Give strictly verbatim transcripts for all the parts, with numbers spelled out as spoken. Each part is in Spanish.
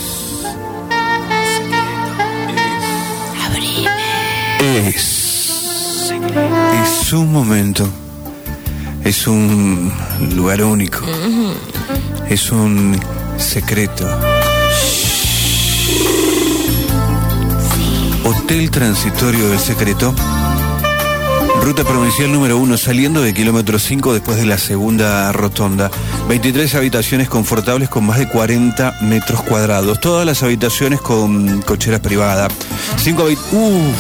Es, es un momento, es un lugar único, es un secreto. Hotel Transitorio del Secreto, ruta provincial número uno, saliendo de kilómetro cinco después de la segunda rotonda. veintitrés habitaciones confortables con más de cuarenta metros cuadrados. Todas las habitaciones con cochera privada. Cinco habitaciones... Uh.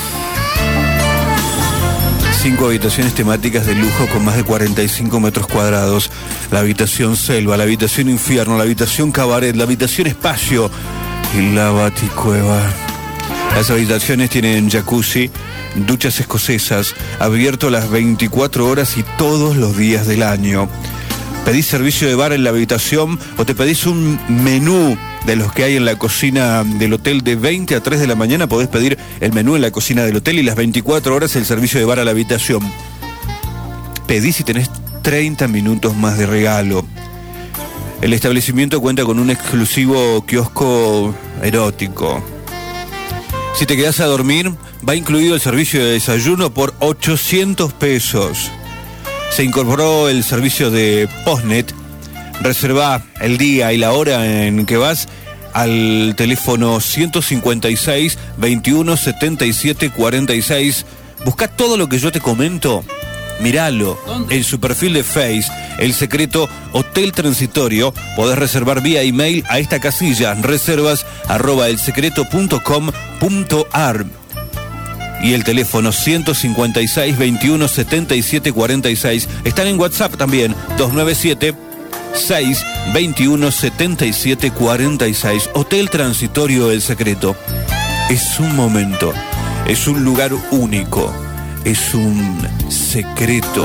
Cinco habitaciones temáticas de lujo con más de cuarenta y cinco metros cuadrados. La habitación selva, la habitación infierno, la habitación cabaret, la habitación espacio y la baticueva. Las habitaciones tienen jacuzzi, duchas escocesas, abierto las veinticuatro horas y todos los días del año. ¿Pedís servicio de bar en la habitación o te pedís un menú de los que hay en la cocina del hotel de veinte a tres de la mañana? Podés pedir el menú en la cocina del hotel y las veinticuatro horas el servicio de bar a la habitación. Pedís y tenés treinta minutos más de regalo. El establecimiento cuenta con un exclusivo kiosco erótico. Si te quedás a dormir, va incluido el servicio de desayuno por ochocientos pesos. Se incorporó el servicio de Postnet. Reservá el día y la hora en que vas al teléfono ciento cincuenta y seis, veintiuno, setenta y siete, cuarenta y seis. Buscá todo lo que yo te comento. Míralo en su perfil de Face, El Secreto Hotel Transitorio. Podés reservar vía email a esta casilla, reservas arroba elsecreto punto com punto ar. Y el teléfono ciento cincuenta y seis, veintiuno, setenta y siete, cuarenta y seis. Están en WhatsApp también, dos nueve siete, seis, veintiuno, setenta y siete, cuarenta y seis. Hotel Transitorio El Secreto. Es un momento, es un lugar único, es un secreto.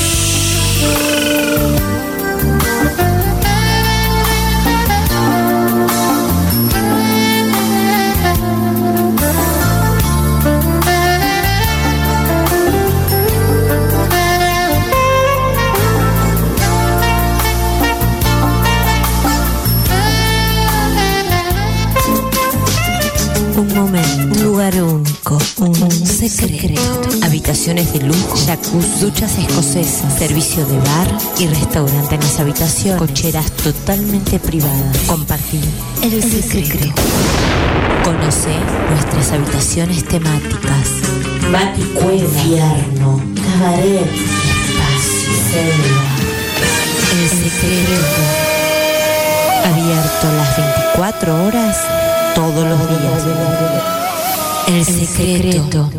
Un momento, un lugar único, un, un secreto. Habitaciones de lujo, jacuzzi, duchas escocesas, servicio de bar y restaurante en las habitaciones, cocheras totalmente privadas. Compartir el, el secreto. secreto. Conoce nuestras habitaciones temáticas. Baticueva, infierno, cabaret, espacio, selva. El secreto. Abierto las veinticuatro horas. Todos los días. El, el secreto.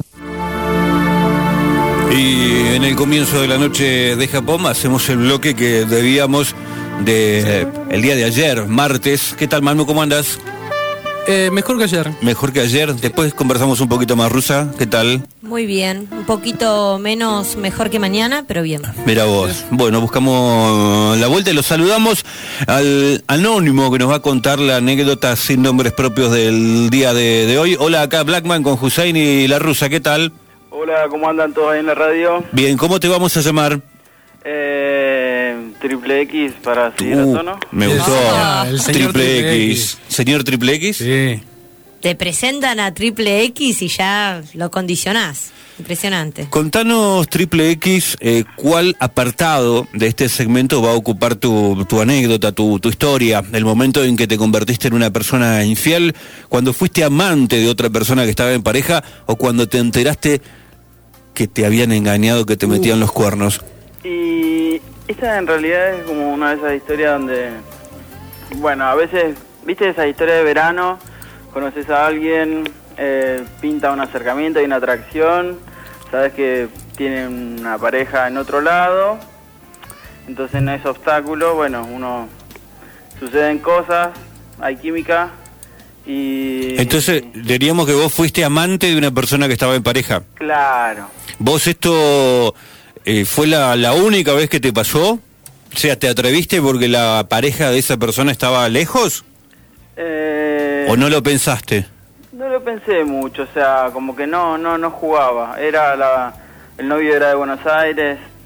Y en el comienzo de la noche de Japón hacemos el bloque que debíamos de el día de ayer, martes. ¿Qué tal, Manu? ¿Cómo andas? Eh, mejor que ayer. Mejor que ayer. Después conversamos un poquito más, Rusa. ¿Qué tal? Muy bien. Un poquito menos mejor que mañana, pero bien. Mira vos. Bueno, buscamos la vuelta y los saludamos al anónimo que nos va a contar la anécdota sin nombres propios del día de, de hoy. Hola, acá Blackman con Hussein y la Rusa. ¿Qué tal? Hola, ¿cómo andan todos ahí en la radio? Bien, ¿cómo te vamos a llamar? Eh, triple X para seguir Uh, a tono. Me gustó. Ah, el señor Triple Triple X. X. ¿Señor Triple X? Sí. Te presentan a Triple X y ya lo condicionás. Impresionante. Contanos, Triple X, eh, cuál apartado de este segmento va a ocupar tu, tu anécdota, tu, tu historia, el momento en que te convertiste en una persona infiel, cuando fuiste amante de otra persona que estaba en pareja o cuando te enteraste que te habían engañado, que te metían los cuernos. Y esta en realidad es como una de esas historias donde, bueno, a veces, viste esa historia de verano, conoces a alguien, eh, pinta un acercamiento y una atracción, sabes que tienen una pareja en otro lado, entonces no es obstáculo, bueno, uno, suceden cosas, hay química y... Entonces, diríamos que vos fuiste amante de una persona que estaba en pareja. Claro. ¿Vos esto eh, fue la, la única vez que te pasó? O sea, ¿te atreviste porque la pareja de esa persona estaba lejos? Eh... ¿O no lo pensaste? No lo pensé mucho, o sea, como que no no no jugaba. Era la, el novio era de Buenos Aires,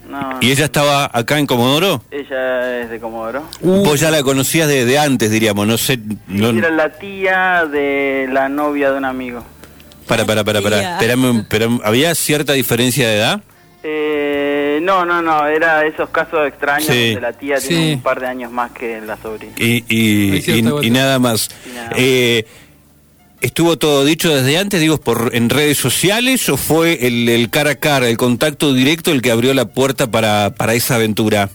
No, ¿Y ella estaba acá en Comodoro? ella es de Comodoro. Uh, Vos ya la conocías de, de antes, diríamos, no sé... No, Era la tía de la novia de un amigo. para, para, para, para. Tía. Espérame, un- pero ¿había cierta diferencia de edad? Eh, no, no, no, era esos casos extraños Sí. donde la tía Sí. tiene un par de años más que la sobrina. Y, y, Hay cierta y- vuelta. y nada más. Y nada más. Eh, ¿Estuvo todo dicho desde antes, digo, por en redes sociales o fue el, el cara a cara, el contacto directo el que abrió la puerta para, para esa aventura?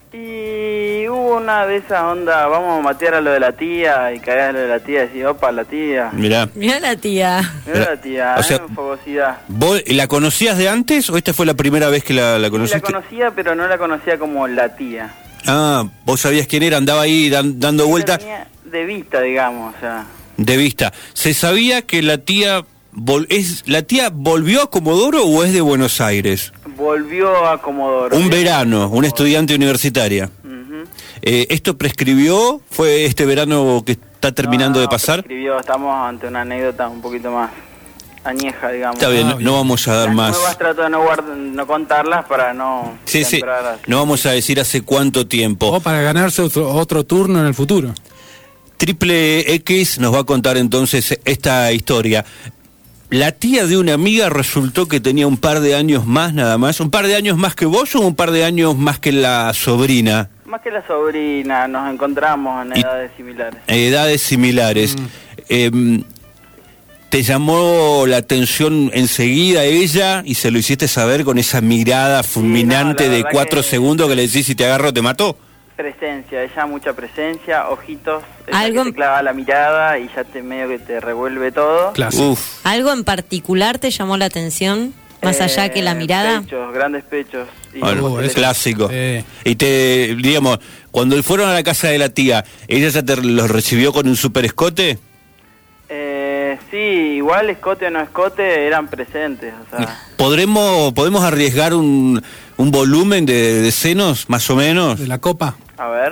Y hubo una de esas ondas, vamos a matear a lo de la tía y caer a lo de la tía y decir, opa, la tía. Mirá, Mira la tía. Mira la tía, O sea, eh, fogosidad. ¿vos la conocías de antes o esta fue la primera vez que la, la Sí, la conociste? conocía, pero no la conocía como la tía. Ah, vos sabías quién era, andaba ahí dan- dando La vueltas tenía de vista, digamos, o sea. de vista. ¿Se sabía que la tía vol- es la tía volvió a Comodoro o es de Buenos Aires? Volvió a Comodoro. Un verano, una estudiante universitaria. Ujú. Eh, ¿Esto prescribió? ¿Fue este verano que está terminando No, de no, pasar? prescribió, estamos ante una anécdota un poquito más añeja, digamos. Está bien, Ah, no, bien. no vamos a dar Las más. nuevas trato de no, guard- no contarlas para no... Sí, sí, entrar así. no vamos a decir hace cuánto tiempo. o para ganarse otro, otro turno en el futuro. Triple X nos va a contar entonces esta historia. La tía de una amiga resultó que tenía un par de años más nada más. ¿Un par de años más que vos o un par de años más que la sobrina? Más que la sobrina, nos encontramos en Y- edades similares. Edades similares. Em, ¿Te llamó la atención enseguida ella y se lo hiciste saber con esa mirada fulminante no, la de verdad cuatro que- segundos que le decís si te agarro te mató? Presencia, ella mucha presencia, ojitos, ella Algo- que te clava la mirada y ya te medio que te revuelve todo. Clásico. Uf. ¿Algo en particular te llamó la atención? Más allá Eh, que la mirada. Pechos, grandes pechos. Y Bueno, Oh, es eso- clásico. Sí. Y te, digamos, cuando fueron a la casa de la tía, ¿ella ya te los recibió con un super escote? Eh, sí, igual escote o no escote eran presentes, o sea... ¿Podremos, ¿Podemos arriesgar un, un volumen de, de senos, más o menos? De la copa. A ver...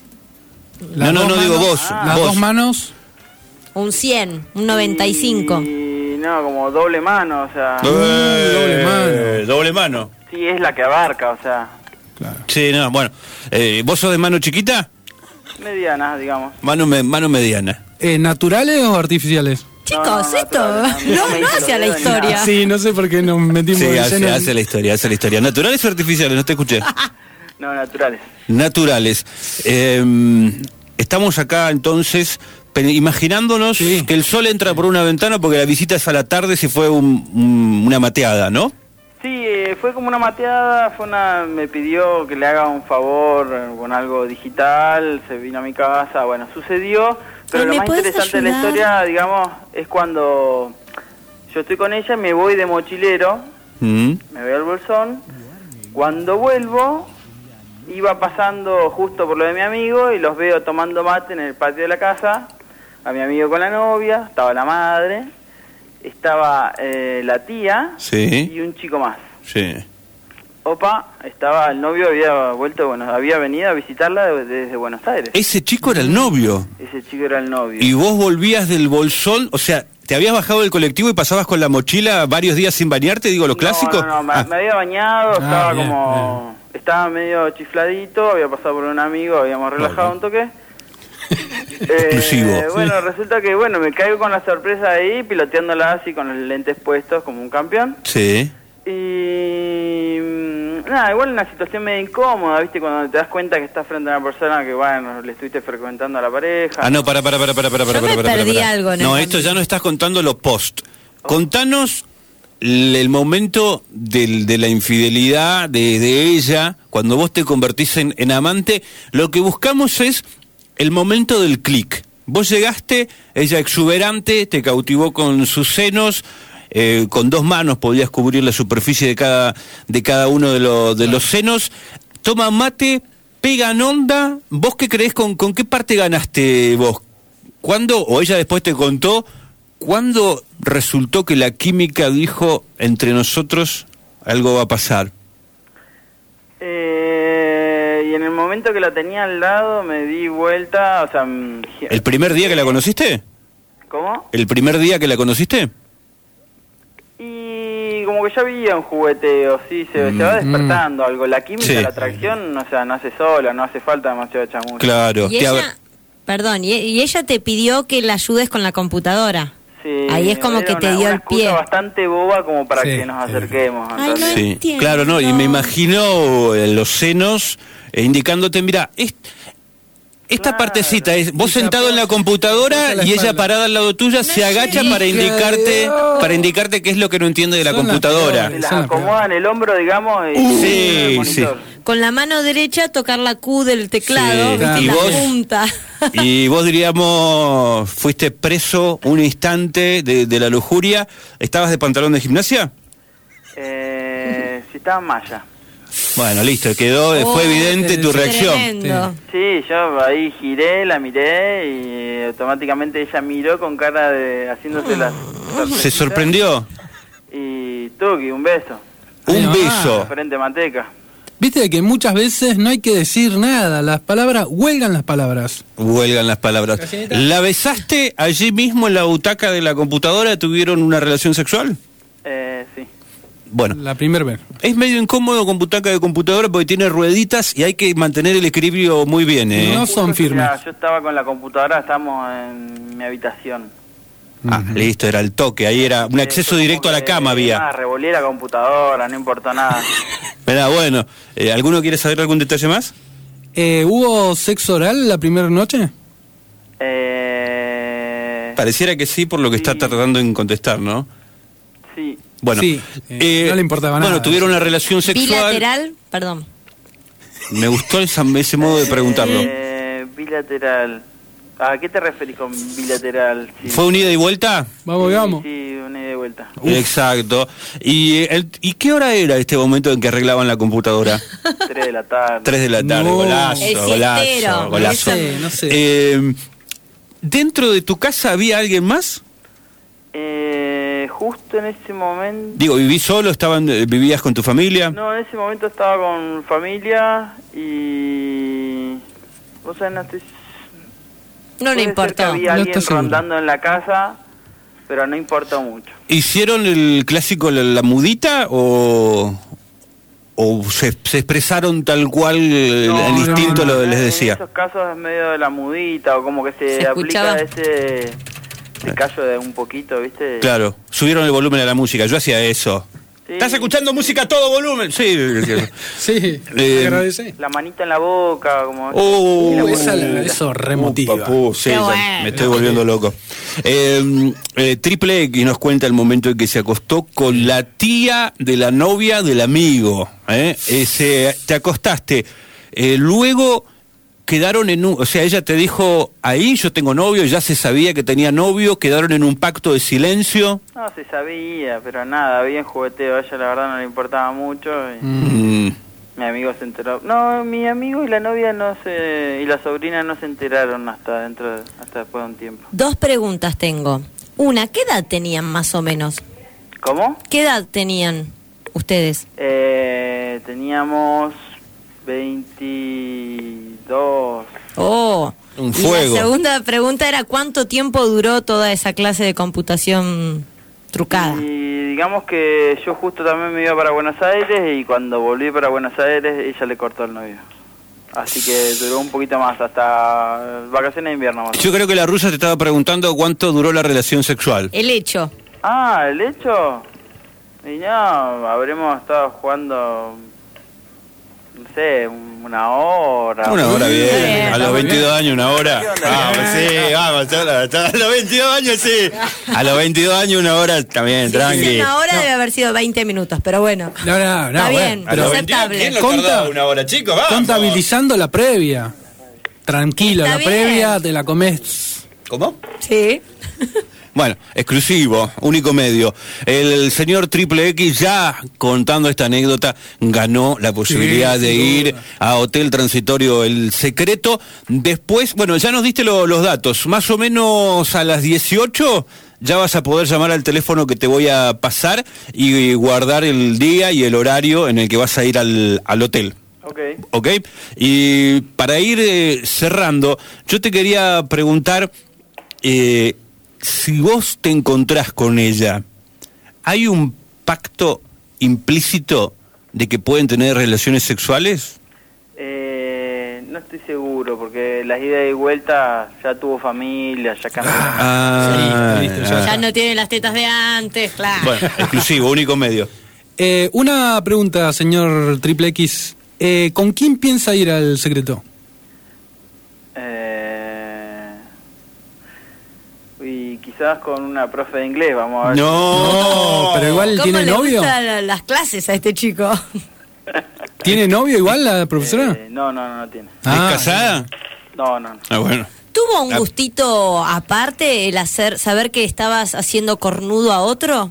No, Las no, dos no digo manos- vos, Las vos. dos manos. Un cien, un noventa y cinco. Y no, como doble mano, o sea... Eh, doble mano. Doble mano. Sí, es la que abarca, o sea... Claro. Sí, no, bueno. Eh, ¿Vos sos de mano chiquita? Mediana, digamos. Mano, me- mano mediana. Eh, ¿Naturales o artificiales? Chicos, No, no, esto naturales, no, no, no me no hice hacia los la dedos ni historia. nada. Sí, no sé por qué nos metimos Sí, de hace, lleno en- hace la historia, hace la historia. ¿Naturales o artificiales? No te escuché. No, naturales. Naturales. Eh, estamos acá entonces pe- imaginándonos Sí. que el sol entra por una ventana porque la visita es a la tarde si fue un- un- una mateada, ¿no? Sí, eh, fue como una mateada, fue una, me pidió que le haga un favor eh, con algo digital, se vino a mi casa, bueno, sucedió, pero Ay, lo ¿me más puedes interesante de la ayudar? historia, digamos, es cuando yo estoy con ella, me voy de mochilero, Mm. me veo el bolsón, cuando vuelvo, iba pasando justo por lo de mi amigo y los veo tomando mate en el patio de la casa, a mi amigo con la novia, estaba la madre, estaba eh, la tía Sí. y un chico más. Sí. Opa, estaba el novio, había vuelto, bueno, había venido a visitarla de- desde Buenos Aires. Ese chico era el novio. Ese chico era el novio. Y vos volvías del bolsón, o sea, ¿te habías bajado del colectivo y pasabas con la mochila varios días sin bañarte? Digo, los No, clásicos. No, no, me, Ah, me había bañado, Ah, estaba bien, como... Estaba medio chifladito, había pasado por un amigo, habíamos relajado Bueno. un toque. Exclusivo. Eh, bueno, resulta que, bueno, me caigo con la sorpresa ahí, piloteándola así con los lentes puestos como un campeón. sí. Y mm, nada, igual una situación medio incómoda, ¿viste? Cuando te das cuenta que estás frente a una persona que, bueno, le estuviste frecuentando a la pareja. Ah, no, para, para, para, para, para, Yo para, me para, para, perdí para. algo en el No, camino. esto ya no estás contando los post. Contanos el, el momento del- de la infidelidad de, de ella, cuando vos te convertís en, en amante. Lo que buscamos es el momento del clic. Vos llegaste, ella exuberante, te cautivó con sus senos, eh, con dos manos podías cubrir la superficie de cada, de cada uno de, los de los senos. Toma mate, pegan onda. ¿Vos qué creés? ¿Con, con qué parte ganaste vos? ¿Cuándo, o ella después te contó, cuándo resultó que la química dijo entre nosotros algo va a pasar? Eh, y en el momento que la tenía al lado me di vuelta, o sea... mm, ¿El primer día que la conociste? ¿Cómo? ¿El primer día que la conociste? Y como como que ya había un jugueteo, sí, se, Mm. se va despertando algo. La química, Sí. la atracción, o sea, no hace sola, no hace falta demasiado chamuyo. Claro. Y te ella, ab- perdón, y, y ella te pidió que la ayudes con la computadora. Sí, Ahí es como era que te una- dio una el pie. excusa bastante boba como para Sí, que nos es acerquemos. Ay, ¿entendés? no Sí, entiendo. claro, no, y me imagino eh, los senos eh, indicándote, mira, es- esta Claro. partecita es vos Y se sentado en la apoya- computadora apoya la y ella espalda. parada al lado tuya se agacha sé. para Hija de indicarte, Dios. para indicarte qué es lo que no entiende de la Son las computadora. Se peores. las Son las acomodan el hombro, digamos, y Uh, y sí, el monitor. Con la mano derecha tocar la Q del teclado, Sí, ¿viste? y La vos- punta. Y vos diríamos, fuiste preso un instante de, de la lujuria. ¿Estabas de pantalón de gimnasia? Eh, si estaba en malla. Bueno, listo, quedó, Oh, fue evidente tu sí. reacción. Tremendo. Sí, yo ahí giré, la miré y automáticamente ella miró con cara de haciéndose la... ¿Se sorprendió? Y tuki, un beso. Un Ahí va. beso. Frente manteca. Viste que muchas veces no hay que decir nada, las palabras, huelgan las palabras. Huelgan las palabras. Casinita. ¿La besaste allí mismo en la butaca de la computadora? ¿Tuvieron una relación sexual? Eh, sí. Bueno, La primera vez. es medio incómodo con butaca de computadora porque tiene rueditas y hay que mantener el equilibrio muy bien, ¿eh? No son Justo, firmes. mirá, yo estaba con la computadora, estábamos en mi habitación. Ah, listo, era el toque. Ahí era un acceso Como directo a la que, cama nada, había. revolví la computadora, no importó nada. Mirá, bueno, eh, ¿alguno quiere saber algún detalle más? Eh, ¿Hubo sexo oral la primera noche? Eh, Pareciera que sí por lo que está Sí. tratando en contestar, ¿no? sí. Bueno, Sí, eh, no le importaba bueno, nada. tuvieron una relación sexual. Bilateral, perdón. Me gustó esa- ese modo de preguntarlo. Eh, bilateral. ¿A qué te referís con bilateral? Sí. ¿Fue un ida y vuelta? Vamos, Sí, vamos. Sí, una ida y vuelta. Exacto. ¿Y, eh, el- ¿Y qué hora era este momento en que arreglaban la computadora? Tres de la tarde. Tres de la tarde, No. golazo, El golazo, siestero. golazo. No sé, no sé. Eh, ¿Dentro de tu casa había alguien más? Eh, justo en ese momento... Digo, ¿vivís solo? Estaban, eh, ¿Vivías con tu familia? No, en ese momento estaba con familia y... Vos sabés, no estoy... No le puede ser que importó. había No alguien estás seguro. rondando en la casa, pero no importó mucho. ¿Hicieron el clásico la, la mudita o, o se, se expresaron tal cual el, No, el no, instinto no, lo en les decía? esos casos es medio de la mudita o como que se, Se aplica escuchaba. ese... ese callo de un poquito, ¿viste? Claro, subieron el volumen a la música, yo hacía eso. Sí. ¿Estás escuchando música a todo volumen? Sí. Sí, Eh, agradece. La manita en la boca, como... Oh, y la Uh, esa la- bolita. eso remotiva. Uh, papú, sí, Qué ya bueno. me estoy volviendo loco. Eh, eh, Triple X nos cuenta el momento en que se acostó con la tía de la novia del amigo. ¿eh? Ese, te acostaste. Eh, luego quedaron en un... O sea, ella te dijo, ahí yo tengo novio, ya se sabía que tenía novio, quedaron en un pacto de silencio. No, se sabía, pero nada, bien jugueteo. A ella la verdad no le importaba mucho. Y Mm. mi amigo se enteró. No, mi amigo y la novia no se... y la sobrina no se enteraron hasta dentro, de- hasta después de un tiempo. Dos preguntas tengo. Una, ¿qué edad tenían más o menos? ¿Cómo? ¿Qué edad tenían ustedes? Eh, teníamos veintidós. Oh. Un Y fuego. la segunda pregunta era ¿cuánto tiempo duró toda esa clase de computación trucada? Y digamos que yo justo también me iba para Buenos Aires y cuando volví para Buenos Aires ella le cortó el novio. Así que duró un poquito más, hasta vacaciones de invierno más. Yo creo que la rusa te estaba preguntando cuánto duró la relación sexual. El hecho. Ah, ¿el hecho? Y no, habremos estado jugando, no sé, una hora. Una hora bien, bien, a está los muy veintidós años una hora. ¿Qué onda? Vamos, sí, vamos, a los veintidós años sí. A los veintidós años una hora también, Si tranqui. dice una hora debe haber sido veinte minutos, pero bueno. No, no, no, Está bueno, bien, A pero los aceptable. veintidós, ¿quién lo Conta- tardaba una hora, chicos? Vamos. contabilizando la previa. Tranquilo, Está la bien. previa te la comes. ¿Cómo? Sí. Bueno, exclusivo, único medio. El señor Triple X, ya contando esta anécdota, ganó la posibilidad Sí, de sin ir duda. a Hotel Transitorio El Secreto. Después, bueno, ya nos diste lo- los datos. Más o menos a las dieciocho ya vas a poder llamar al teléfono que te voy a pasar y guardar el día y el horario en el que vas a ir al, al hotel. Ok. ¿Ok? Y para ir eh, cerrando, yo te quería preguntar, eh, si vos te encontrás con ella, ¿hay un pacto implícito de que pueden tener relaciones sexuales? Eh, no estoy seguro, porque las idas y vueltas ya tuvo familia, ya cambió. Ah, Sí, listo, ya. Ya no tiene las tetas de antes, claro. Bueno, exclusivo, único medio. Eh, una pregunta, señor Triple X. Eh, ¿Con quién piensa ir al secreto? Eh, y quizás con una profe de inglés, vamos a ver. No, No, pero igual ¿Cómo tiene le novio. gustan la- las clases a este chico? ¿Tiene novio igual la profesora? Eh, no, no, no, no tiene. ¿Es casada? No, no, no. Ah, bueno. ¿Tuvo un Ah. gustito aparte el hacer saber que estabas haciendo cornudo a otro?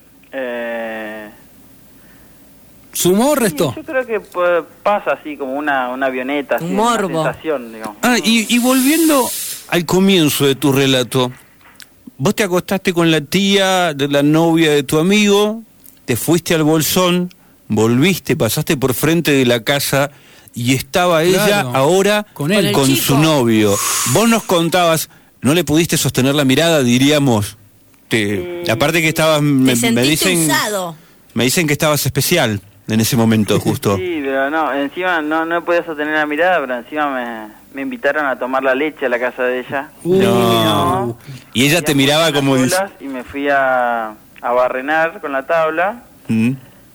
Eh, ¿Sumó o restó? yo creo que pues, pasa así como una, una avioneta, así, Un una morbo. sensación, digamos. Ah, y, y volviendo al comienzo de tu relato, vos te acostaste con la tía de la novia de tu amigo, te fuiste al Bolsón, volviste, pasaste por frente de la casa y estaba ella Claro, ahora con él. con Con el su chico. novio. Vos nos contabas, no le pudiste sostener la mirada, diríamos. Te, Sí. aparte que estabas, Te me, me sentiste dicen, usado. me dicen que estabas especial en ese momento justo. Sí, pero no, encima no, no podía sostener la mirada, pero encima me, me invitaron a tomar la leche a la casa de ella. Uh. No. Y ella te Hacíamos miraba unas como dice- olas y me fui a, a barrenar con la tabla. Mm.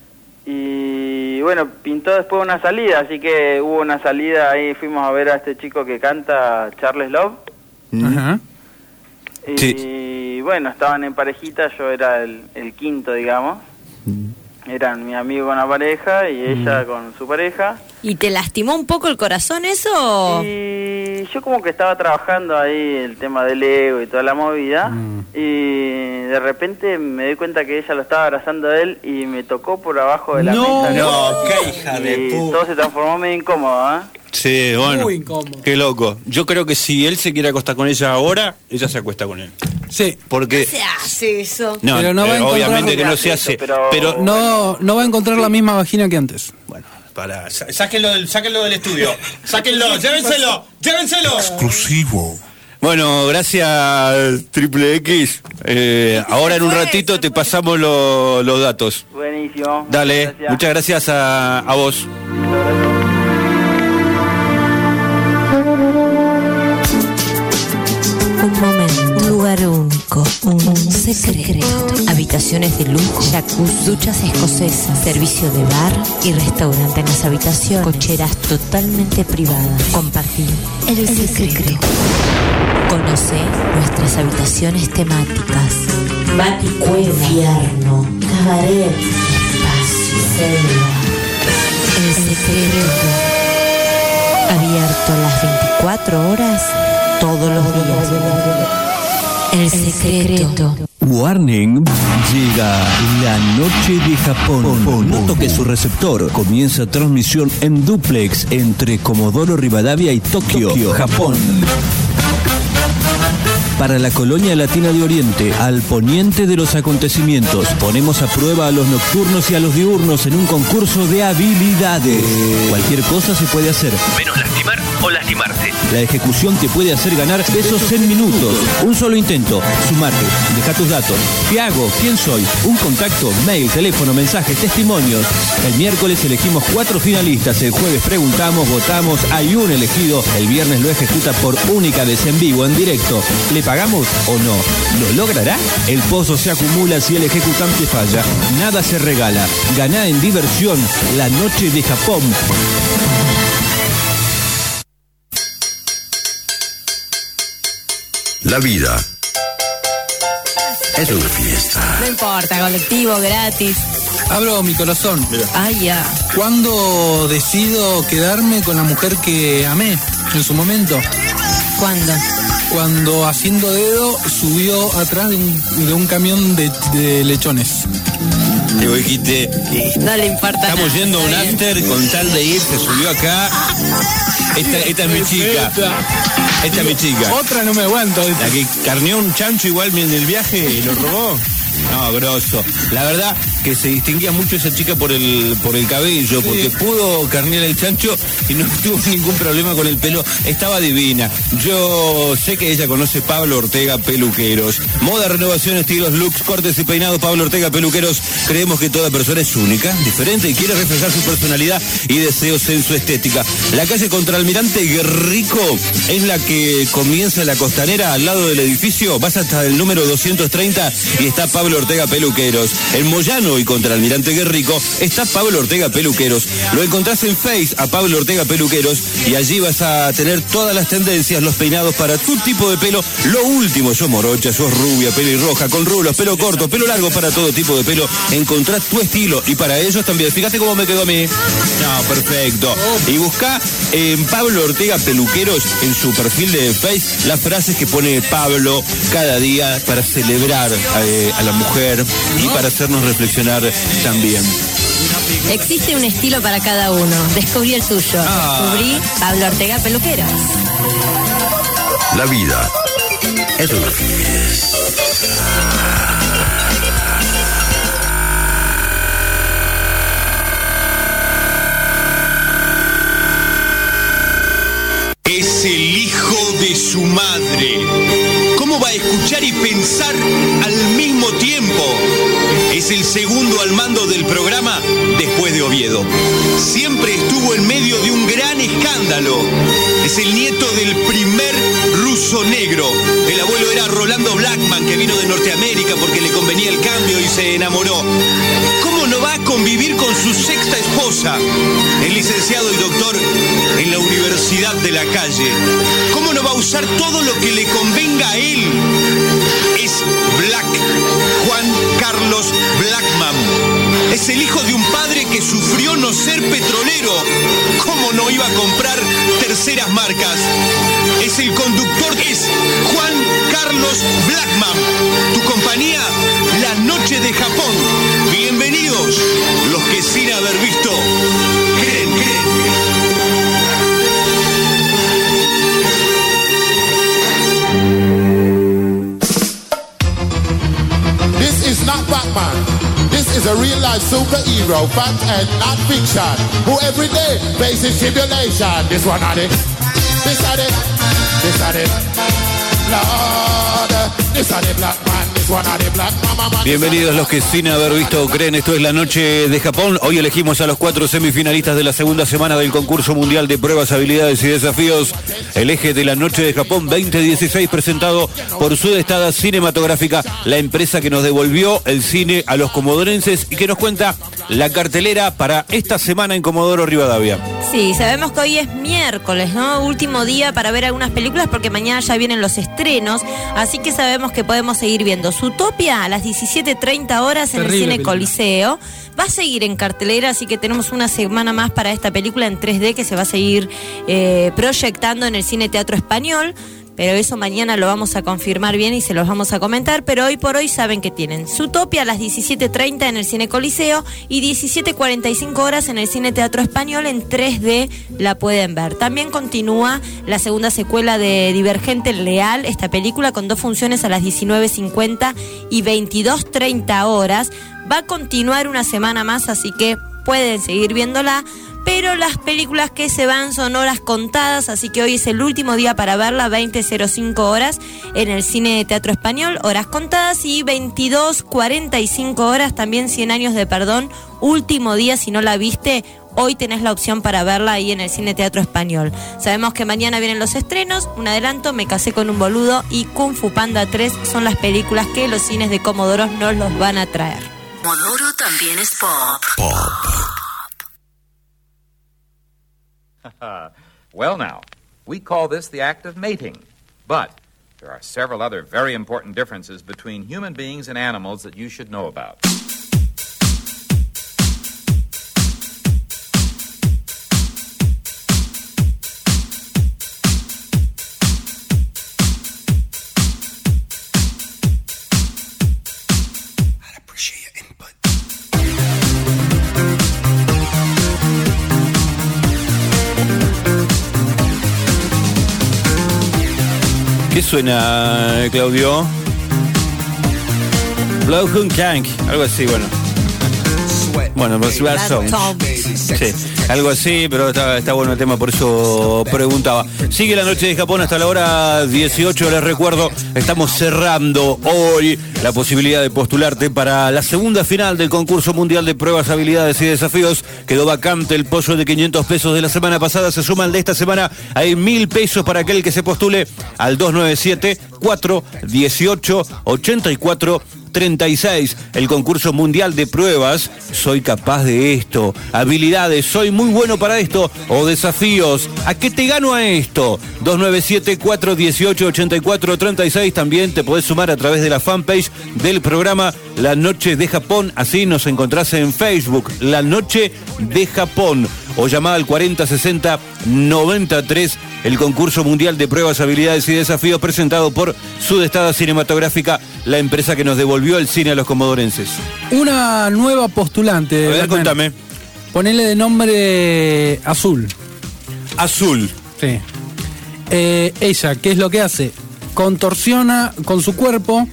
Y bueno, pintó después una salida, así que hubo una salida, ahí fuimos a ver a este chico que canta, Charles Love. Mm. Ajá. Y Sí. bueno, estaban en parejita, yo era el, el quinto, digamos. Eran mi amigo con la pareja y ella con su pareja. ¿Y te lastimó un poco el corazón eso? Y yo como que estaba trabajando ahí el tema del ego y toda la movida. Mm. Y de repente me di cuenta que ella lo estaba abrazando a él y me tocó por abajo de la No, mesa. no, qué hija de Y puta. todo se transformó medio incómodo, ¿eh? Sí, bueno. Muy incómodo. Qué loco. Yo creo que si él se quiere acostar con ella ahora, ella se acuesta con él. Sí. Porque Se hace eso. no, Pero no va a eh, encontrar obviamente lo que que no hace se eso, hace, pero- pero, No, no va a encontrar la misma vagina que antes. bueno, para sa- sáquenlo del sáquenlo del estudio. Sáquenlo, llévenselo, llévenselo. Exclusivo. Bueno, gracias Triple X. Eh, ahora en un ratito te pasamos lo- los datos. Buenísimo. Dale, Gracias. muchas gracias a, a vos. Un abrazo. Un momento, un lugar único, un, un secreto. Habitaciones de lujo, jacuzzi, duchas escocesas, servicio de bar y restaurante en las habitaciones, cocheras totalmente privadas. Compartir el, secreto. Conoce nuestras habitaciones temáticas. Baticueva, infierno, cabaret, espacio, selva. El secreto. Abierto las veinticuatro horas, todos los días. El secreto. Warning, llega la noche de Japón. No toque su receptor. Comienza transmisión en duplex entre Comodoro Rivadavia y Tokio, Japón. Para la colonia latina de Oriente, al poniente de los acontecimientos, ponemos a prueba a los nocturnos y a los diurnos en un concurso de habilidades. Cualquier cosa se puede hacer, Menos lastimar o lastimarse. la ejecución te puede hacer ganar pesos en minutos. Un solo intento. Sumate. Deja tus datos. ¿Qué hago? ¿Quién soy? Un contacto, mail, teléfono, mensajes, testimonios. El miércoles elegimos cuatro finalistas. El jueves preguntamos, votamos. Hay un elegido. El viernes lo ejecuta por única vez en vivo, en directo. ¿Le pagamos o no? ¿Lo logrará? El pozo se acumula si el ejecutante falla. Nada se regala. Ganá en diversión la noche de Japón. La vida es una fiesta. No importa, colectivo, gratis. Abro mi corazón. Ay, ya. ¿Cuándo decido quedarme con la mujer que amé en su momento? ¿Cuándo? Cuando haciendo dedo subió atrás de un, de un camión de, de lechones. Digo, dijiste, No le importa estamos nada, yendo a un está bien. after con tal de ir, se subió acá. Esta, esta es mi chica. Esta es mi chica. Otra no me aguanto. La que carneó un chancho igual en el viaje y lo robó. No, grosso. La verdad, que se distinguía mucho esa chica por el por el cabello, Sí. porque pudo carnear el chancho y no tuvo ningún problema con el pelo. Estaba divina. Yo sé que ella conoce Pablo Ortega Peluqueros. Moda, renovación, estilos, looks, cortes y peinados. Pablo Ortega Peluqueros. Creemos que toda persona es única, diferente y quiere reflejar su personalidad y deseos en su estética. La calle Contralmirante Guerrico es la que comienza la Costanera al lado del edificio. Vas hasta el número doscientos treinta y está Pablo Ortega Peluqueros. En Moyano y Contralmirante Guerrico está Pablo Ortega Peluqueros. Lo encontrás en Face a Pablo Ortega Peluqueros y allí vas a tener todas las tendencias, los peinados para tu tipo de pelo. Lo último, sos morocha, sos rubia, pelirroja, con rulos, pelo corto, pelo largo, para todo tipo de pelo. Encontrás tu estilo y para ellos también. Fíjate cómo me quedó a mí. No, perfecto. Y buscá en Pablo Ortega Peluqueros en su perfil de Face las frases que pone Pablo cada día para celebrar eh, a la mujer y para hacernos reflexionar también. Existe un estilo para cada uno. Descubrí el suyo. Ah. Descubrí Pablo Ortega Peluqueros. La vida es una fiesta. Es el hijo de su madre. ¿Cómo va a escuchar y pensar al mismo tiempo? Es el segundo al mando del programa después de Oviedo. Siempre estuvo en medio de un gran escándalo. Es el nieto del primer ruso negro. El abuelo era Rolando Blackman, que vino de Norteamérica porque le convenía el cambio y se enamoró. ¿Cómo no va a convivir con su sexta esposa? El licenciado y doctor en la Universidad de la Calle. ¿Cómo no va a usar todo lo que le convenga a él? Es Black, Juan Carlos Blackman. Es el hijo de un padre que sufrió no ser petrolero. ¿Cómo no iba a comprar terceras marcas? Es el conductor, es Juan Carlos Blackman. Tu compañía, La Noche de Japón. Bienvenidos, los que sin haber visto, creen, creen. This is not Batman. This is a real life superhero, fact and not fiction, who every day faces tribulation. This one are it, this are it, this are it, Lord, this are the black man, this one are the black mama man. Bienvenidos los que sin haber visto creen. Esto es La Noche de Japón. Hoy elegimos a los cuatro semifinalistas de la segunda semana del concurso mundial de pruebas, habilidades y desafíos. El eje de La Noche de Japón veinte dieciséis, presentado por Sudestada Cinematográfica, la empresa que nos devolvió el cine a los comodorenses y que nos cuenta la cartelera para esta semana en Comodoro Rivadavia. Sí, sabemos que hoy es miércoles, ¿no? Último día para ver algunas películas porque mañana ya vienen los estrenos, así que sabemos que podemos seguir viendo Zootopia a las diecisiete treinta horas en Terrible el Cine película. Coliseo. Va a seguir en cartelera, así que tenemos una semana más para esta película en tres D que se va a seguir eh, proyectando en el Cine Teatro Español. Pero eso mañana lo vamos a confirmar bien y se los vamos a comentar. Pero hoy por hoy saben que tienen Zootopia a las diecisiete treinta en el Cine Coliseo y diecisiete cuarenta y cinco horas en el Cine Teatro Español. En tres D la pueden ver. También continúa la segunda secuela de Divergente Leal, esta película con dos funciones a las diecinueve cincuenta y veintidós treinta horas. Va a continuar una semana más, así que pueden seguir viéndola. Pero las películas que se van son horas contadas, así que hoy es el último día para verla, veinte cero cinco horas en el Cine Teatro Español, horas contadas, y veintidós cuarenta y cinco horas también cien años de perdón, último día. Si no la viste, hoy tenés la opción para verla ahí en el Cine Teatro Español. Sabemos que mañana vienen los estrenos, un adelanto, Me casé con un boludo y Kung Fu Panda tres son las películas que los cines de Comodoro nos los van a traer. Comodoro también es pop. Pop. Well, now, we call this the act of mating, but there are several other very important differences between human beings and animals that you should know about. I'd appreciate your input. ¿Qué suena, Claudio? Blauhund Kank, algo así, bueno. Bueno, pues Bad Songs. Sí, algo así, pero está, está bueno el tema, por eso preguntaba. Sigue la noche de Japón hasta la hora dieciocho, les recuerdo, estamos cerrando hoy la posibilidad de postularte para la segunda final del concurso mundial de pruebas, habilidades y desafíos. Quedó vacante el pollo de quinientos pesos de la semana pasada, se suma el de esta semana, hay mil pesos para aquel que se postule al dos nueve siete, cuatro dieciocho, ochenta y cuatro treinta y seis, el concurso mundial de pruebas, soy capaz de esto, habilidades, soy muy bueno para esto, o desafíos, ¿a qué te gano a esto? dos nueve siete, cuatro dieciocho, ochenta y cuatro treinta y seis, también te podés sumar a través de la fanpage del programa La Noche de Japón, así nos encontrás en Facebook, La Noche de Japón, o llamá al cuarenta sesenta noventa y tres, el concurso mundial de pruebas, habilidades y desafíos presentado por Sudestada Cinematográfica, la empresa que nos devolvió el cine a los comodorenses. Una nueva postulante. A ver, contame. Ponele de nombre Azul. Azul. Sí. Eh, ella, ¿qué es lo que hace? Contorsiona con su cuerpo,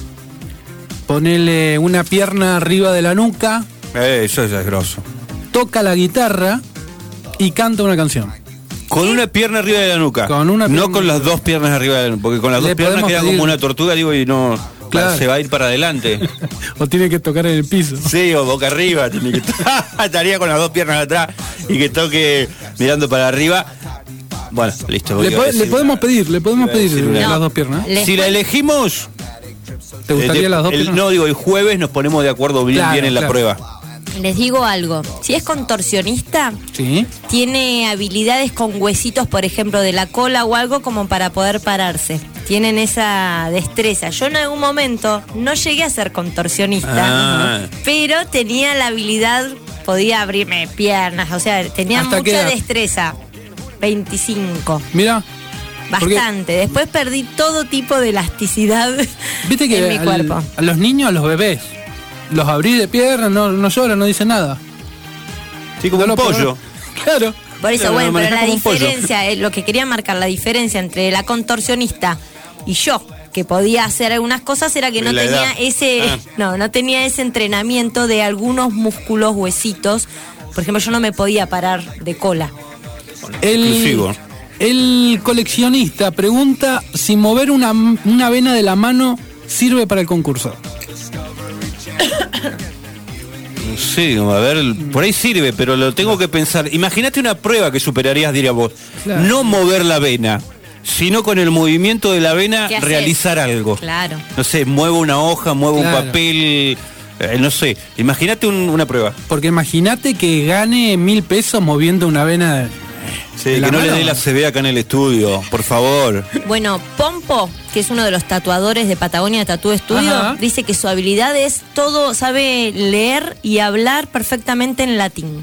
ponele una pierna arriba de la nuca. Eh, eso es grosso. Toca la guitarra y canta una canción. Con una pierna arriba de la nuca. Con una no con las dos piernas arriba de la nuca, porque con las dos piernas queda pedir... como una tortuga, digo, y no... Claro. Se va a ir para adelante. O tiene que tocar en el piso. Sí, o boca arriba. Tiene que estaría con las dos piernas atrás y que toque mirando para arriba. Bueno, listo. Le, po le podemos pedir, le podemos pedir no, las dos piernas. Si la elegimos... ¿Te gustaría el, las dos el, piernas? No, digo, el jueves nos ponemos de acuerdo bien, claro, bien en la claro. prueba. Les digo algo, si es contorsionista, ¿sí? Tiene habilidades con huesitos, por ejemplo, de la cola o algo como para poder pararse. Tienen esa destreza. Yo en algún momento no llegué a ser contorsionista, ah. pero tenía la habilidad, podía abrirme piernas, o sea, tenía mucha destreza. veinticinco. Mira. Bastante. Después perdí todo tipo de elasticidad. ¿Viste que en mi cuerpo. Al, a los niños, a los bebés, los abrí de pierna, no, no lloran, no dicen nada. Sí, como no un pollo. Claro. Por eso, claro, bueno, pero la diferencia, eh, lo que quería marcar, la diferencia entre la contorsionista y yo, que podía hacer algunas cosas, era que no la tenía edad. ese, ah. no, no tenía ese entrenamiento de algunos músculos, huesitos. Por ejemplo, yo no me podía parar de cola. El, Exclusivo. El coleccionista pregunta si mover una, una vena de la mano sirve para el concurso. Sí, a ver, por ahí sirve, pero lo tengo que pensar. Imagínate una prueba que superarías, diría vos. Claro. No mover la vena, sino con el movimiento de la vena realizar algo. Claro. No sé, muevo una hoja, muevo claro. un papel, eh, no sé. Imagínate un, una prueba. Porque imagínate que gane mil pesos moviendo una vena de... Sí, que no mano? le dé la C B acá en el estudio, por favor. Bueno, Pompo, que es uno de los tatuadores de Patagonia Tattoo Studio, Ajá. dice que su habilidad es todo, sabe leer y hablar perfectamente en latín.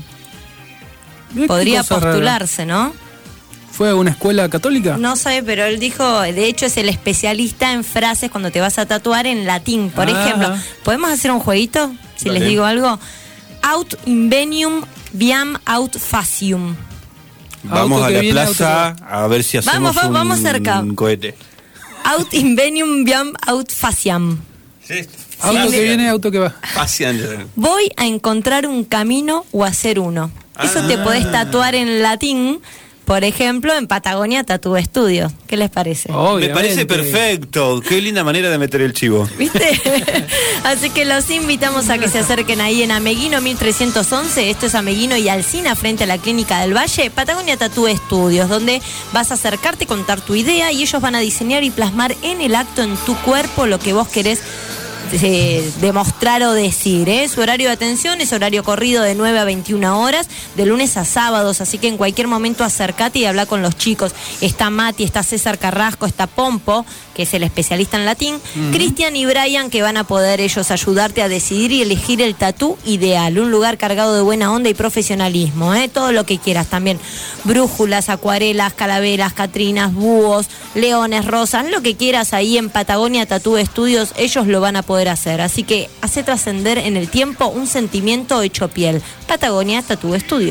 Podría postularse, rara. ¿no? ¿Fue a una escuela católica? No sé, pero él dijo, de hecho es el especialista en frases cuando te vas a tatuar en latín. Por ah. ejemplo, ¿podemos hacer un jueguito? Si Dale. les digo algo. Aut invenium viam aut facium. Vamos a la plaza a ver si hacemos vamos, vamos un, cerca. un cohete. Aut invenium viam aut faciam. Sí. Auto sí, que me... viene, auto que va. Faciam. Voy a encontrar un camino o hacer uno. Ah. Eso te podés tatuar en latín. Por ejemplo, en Patagonia Tattoo Studio. ¿Qué les parece? Obviamente. Me parece perfecto. Qué linda manera de meter el chivo. ¿Viste? Así que los invitamos a que se acerquen ahí en Ameguino mil trescientos once. Esto es Ameguino y Alsina, frente a la Clínica del Valle. Patagonia Tattoo Studios, donde vas a acercarte, contar tu idea y ellos van a diseñar y plasmar en el acto, en tu cuerpo, lo que vos querés Eh, demostrar o decir, ¿eh? Su horario de atención es horario corrido de nueve a veintiuna horas, de lunes a sábados, así que en cualquier momento acercate y habla con los chicos. Está Mati, está César Carrasco, está Pompo, que es el especialista en latín, uh-huh. Cristian y Brian, que van a poder ellos ayudarte a decidir y elegir el tatú ideal, un lugar cargado de buena onda y profesionalismo, ¿eh? Todo lo que quieras también, brújulas, acuarelas, calaveras, catrinas, búhos, leones, rosas, lo que quieras ahí en Patagonia Tattoo Studios, ellos lo van a poder hacer, así que hace trascender en el tiempo un sentimiento hecho piel. Patagonia Tattoo Studio.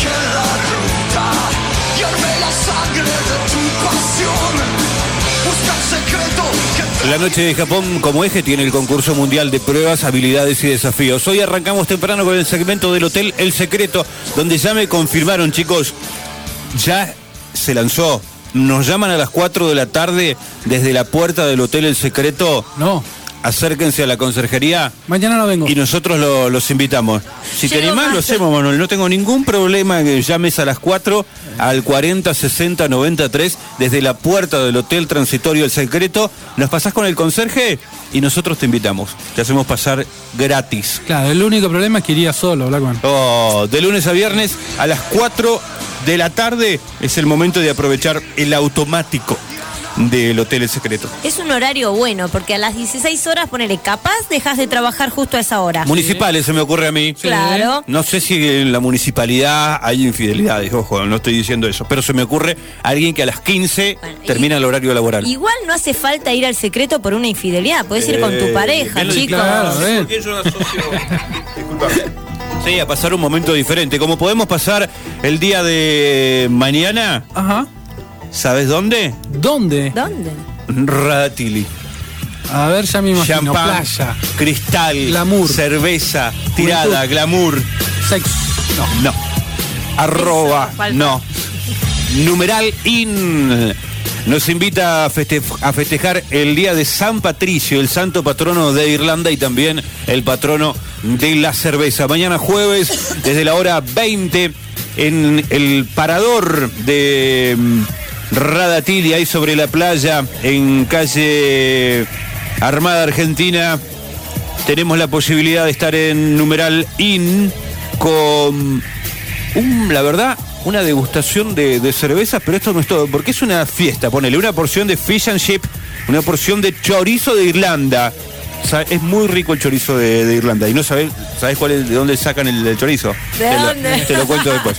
Busca La noche de Japón como eje tiene el concurso mundial de pruebas, habilidades y desafíos. Hoy arrancamos temprano con el segmento del Hotel El Secreto, donde ya me confirmaron, chicos, ya se lanzó. Nos llaman a las cuatro de la tarde desde la puerta del Hotel El Secreto. No. Acérquense a la conserjería. Mañana no vengo. Y nosotros lo, los invitamos. Si te animás, lo hacemos, Manuel. No tengo ningún problema en que llames a las cuatro al cuarenta sesenta noventa y tres desde la puerta del Hotel Transitorio El Secreto. Nos pasás con el conserje y nosotros te invitamos. Te hacemos pasar gratis. Claro, el único problema es que iría solo, Blackman. Oh, de lunes a viernes a las cuatro de la tarde es el momento de aprovechar el automático del Hotel El Secreto. Es un horario bueno, porque a las dieciséis horas, ponele, capaz dejas de trabajar justo a esa hora. Municipales, se me ocurre a mí. Claro. No sé si en la municipalidad hay infidelidades, ojo, no estoy diciendo eso, pero se me ocurre alguien que a las quince bueno, termina el horario laboral. Igual no hace falta ir al secreto por una infidelidad, puedes eh, ir con tu pareja, chicos. Claro, ¿eh? Porque yo asocio... Disculpame. Sí, a pasar un momento diferente, como podemos pasar el día de mañana. Ajá. ¿Sabes dónde? ¿Dónde? ¿Dónde? Radatili. A ver, ya me imagino. Champán, playa, cristal, glamour, cerveza, tirada, juventud, glamour. Sexo. No. No. Arroba. No. Numeral in. Nos invita a, feste a festejar el día de San Patricio, el santo patrono de Irlanda y también el patrono de la cerveza. Mañana jueves, desde la hora veinte, en el parador de Radatili, ahí sobre la playa, en calle Armada Argentina, tenemos la posibilidad de estar en numeral in con, un, la verdad, una degustación de, de cervezas, pero esto no es todo, porque es una fiesta, ponele, una porción de fish and chip, una porción de chorizo de Irlanda. O sea, es muy rico el chorizo de, de Irlanda. Y no sabes, ¿sabes cuál es, de dónde sacan el, el chorizo? ¿De te dónde? Lo, te lo cuento después.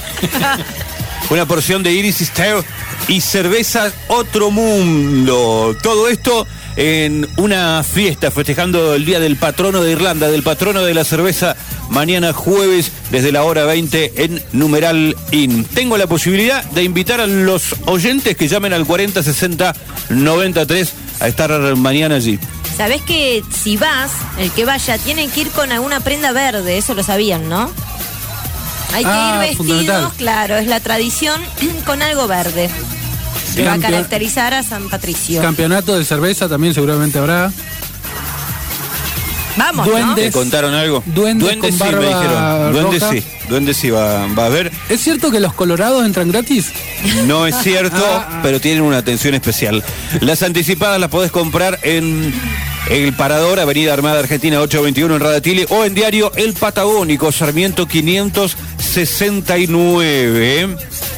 Una porción de Iris Stout y cervezas Otro Mundo. Todo esto en una fiesta festejando el día del patrono de Irlanda, del patrono de la cerveza, mañana jueves desde la hora veinte en numeral in. Tengo la posibilidad de invitar a los oyentes que llamen al cuarenta sesenta noventa y tres a estar mañana allí. Sabés que si vas, el que vaya, tienen que ir con alguna prenda verde, eso lo sabían, ¿no? Hay que ah, ir vestidos, claro, es la tradición, con algo verde. Que va a caracterizar a San Patricio. Campeonato de cerveza también seguramente habrá. Vamos, duendes, ¿no? ¿Te contaron algo? Duendes, duendes con sí, barba me dijeron. Duendes roja. sí, duendes sí va, va a haber. ¿Es cierto que los colorados entran gratis? No es cierto, ah, pero tienen una atención especial. Las anticipadas las podés comprar en el Parador, Avenida Armada Argentina ochocientos veintiuno en Radatili, o en Diario El Patagónico, Sarmiento quinientos sesenta y nueve.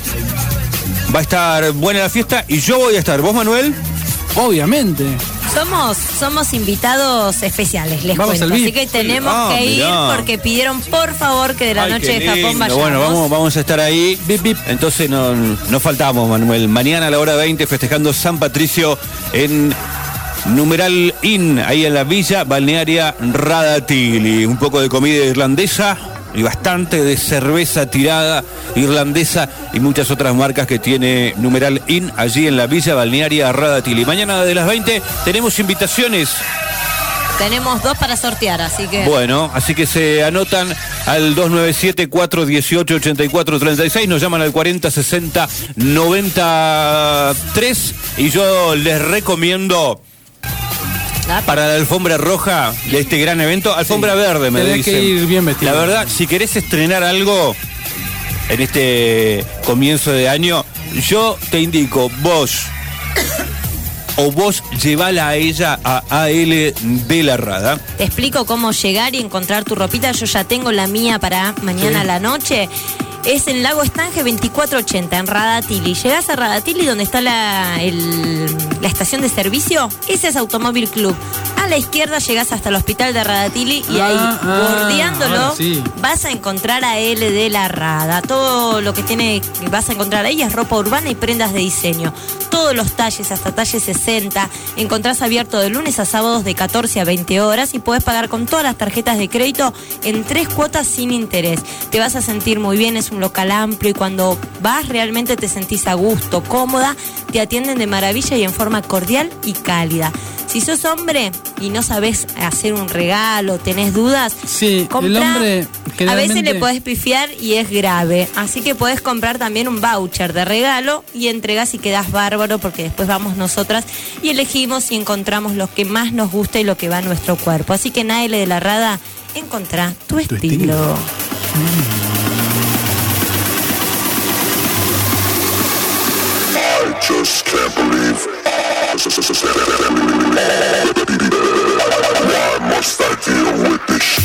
Va a estar buena la fiesta y yo voy a estar. ¿Vos, Manuel? Obviamente. Somos, somos invitados especiales, les vamos cuento. Así que tenemos ah, que mirá. ir porque pidieron por favor que de la Ay, noche de Japón vayamos. Bueno, vamos, vamos a estar ahí. Bip, bip. Entonces no, no faltamos, Manuel. Mañana a la hora veinte festejando San Patricio en numeral in, ahí en la villa balnearia Radatili. Un poco de comida irlandesa y bastante de cerveza tirada irlandesa y muchas otras marcas que tiene numeral in allí en la villa balnearia Radatili. Mañana de las veinte tenemos invitaciones. Tenemos dos para sortear, así que... Bueno, así que se anotan al dos nueve siete, cuatro uno ocho, ocho cuatro tres seis, nos llaman al cuarenta sesenta noventa y tres y yo les recomiendo... Para la alfombra roja de este gran evento, alfombra sí, verde me tenés dicen. Que ir bien vestido. La verdad, si querés estrenar algo en este comienzo de año, yo te indico, vos o vos llevala a ella a A L de la Rada. Te explico cómo llegar y encontrar tu ropita. Yo ya tengo la mía para mañana sí. a la noche. Es en Lago Estange veinticuatro ochenta, en Radatili. Llegás a Radatili, donde está la, el, la estación de servicio. Ese es Automóvil Club. A la izquierda llegás hasta el hospital de Radatili y ah, ahí, ah, bordeándolo, sí. vas a encontrar a L de la Rada. Todo lo que tiene, vas a encontrar ahí es ropa urbana y prendas de diseño. Todos los talles, hasta talle sesenta. Encontrás abierto de lunes a sábados de catorce a veinte horas y podés pagar con todas las tarjetas de crédito en tres cuotas sin interés. Te vas a sentir muy bien, es un local amplio y cuando vas realmente te sentís a gusto, cómoda, te atienden de maravilla y en forma cordial y cálida. Si sos hombre y no sabés hacer un regalo, tenés dudas, sí, compra, el hombre generalmente... a veces le podés pifiar y es grave. Así que podés comprar también un voucher de regalo y entregás y quedás bárbaro, porque después vamos nosotras y elegimos y encontramos lo que más nos gusta y lo que va a nuestro cuerpo. Así que Naile de la Rada, encontrá tu, tu estilo. estilo. Mm. I just can't believe why must I deal with this shit?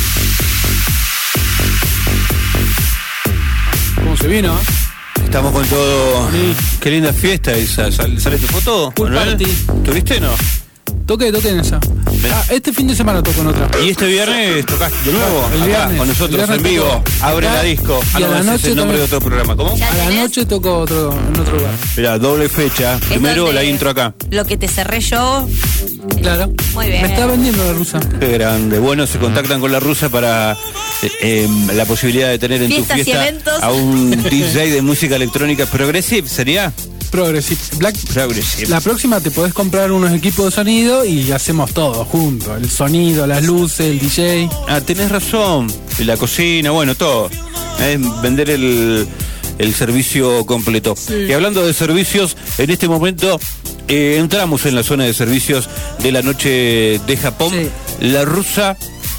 ¿Cómo se vino? Estamos con todo. Sí. Qué linda fiesta esa. ¿Sale, sale tu foto? Pool party. ¿Tuviste o no? Toqué, toqué en esa. Ah, este fin de semana toco en otra. ¿Y este viernes tocaste de nuevo? El viernes. Con nosotros en vivo. Toco. Abre acá, la disco. Y ah, no, a la noche es el nombre también, de otro programa. ¿Cómo? A la noche toco otro, en otro lugar. Mirá, doble fecha. Primero la intro acá. Lo que te cerré yo. Claro. Muy bien. Me está vendiendo la rusa. Qué grande. Bueno, se contactan con la rusa para eh, eh, la posibilidad de tener en Fiestas tu fiesta a un D J de música electrónica progressive, ¿sería? Progressive. Black Progressive. La próxima te podés comprar unos equipos de sonido y hacemos todo junto. El sonido, las luces, el D J. Ah, tenés razón. La cocina, bueno, todo. Es vender el, el servicio completo. Sí. Y hablando de servicios, en este momento eh, entramos en la zona de servicios de la noche de Japón. Sí. La rusa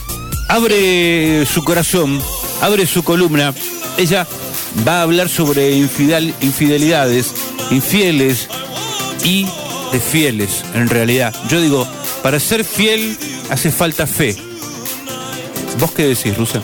abre su corazón, abre su columna. Ella va a hablar sobre infidel, infidelidades, infieles y de fieles, en realidad. Yo digo, para ser fiel hace falta fe. ¿Vos qué decís, Rusa?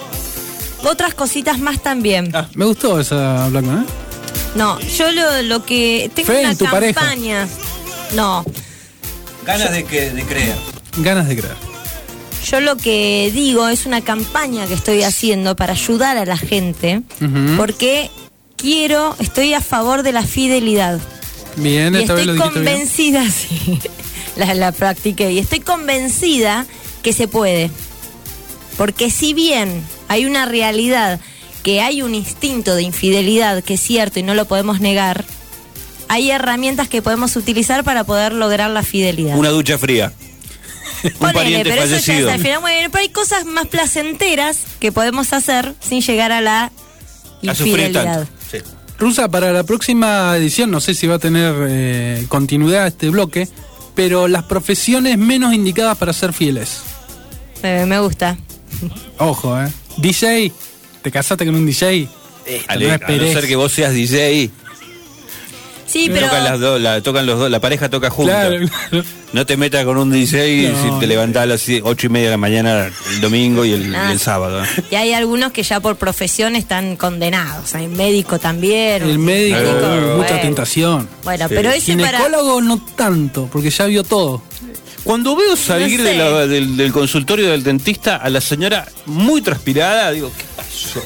Otras cositas más también. Ah, me gustó esa Blackman, ¿eh? No, yo lo, lo que... Tengo fe una en tu campaña. Pareja. No. Ganas de, que, de creer. Ganas de creer. Yo lo que digo es una campaña que estoy haciendo para ayudar a la gente, uh-huh. porque quiero, estoy a favor de la fidelidad. Bien, y esta estoy vez lo convencida, bien. sí, la, la practiqué, y estoy convencida que se puede. Porque si bien hay una realidad, que hay un instinto de infidelidad, que es cierto y no lo podemos negar, hay herramientas que podemos utilizar para poder lograr la fidelidad. Una ducha fría. Un Ponele, pariente pero fallecido. Eso ya es al final, muy bien, pero hay cosas más placenteras que podemos hacer sin llegar a la infidelidad. A sí. Rusa, para la próxima edición, no sé si va a tener eh, continuidad este bloque, pero las profesiones menos indicadas para ser fieles. Eh, me gusta. Ojo, ¿eh? D J, ¿te casaste con un D J? Ale, no a no ser que vos seas D J. Sí, pero... Tocan, las dos, la, tocan los dos, la pareja toca juntos. Claro, claro. No te metas con un D J no, si te levantás a las ocho y media de la mañana el domingo y el, ah, y el sábado. Y hay algunos que ya por profesión están condenados. Hay médico también. El médico, médico bueno. Mucha tentación. Bueno, sí. Pero ese ginecólogo para... no tanto, porque ya vio todo. Cuando veo salir no sé. de la, del, del consultorio del dentista a la señora muy transpirada, digo, ¿qué pasó?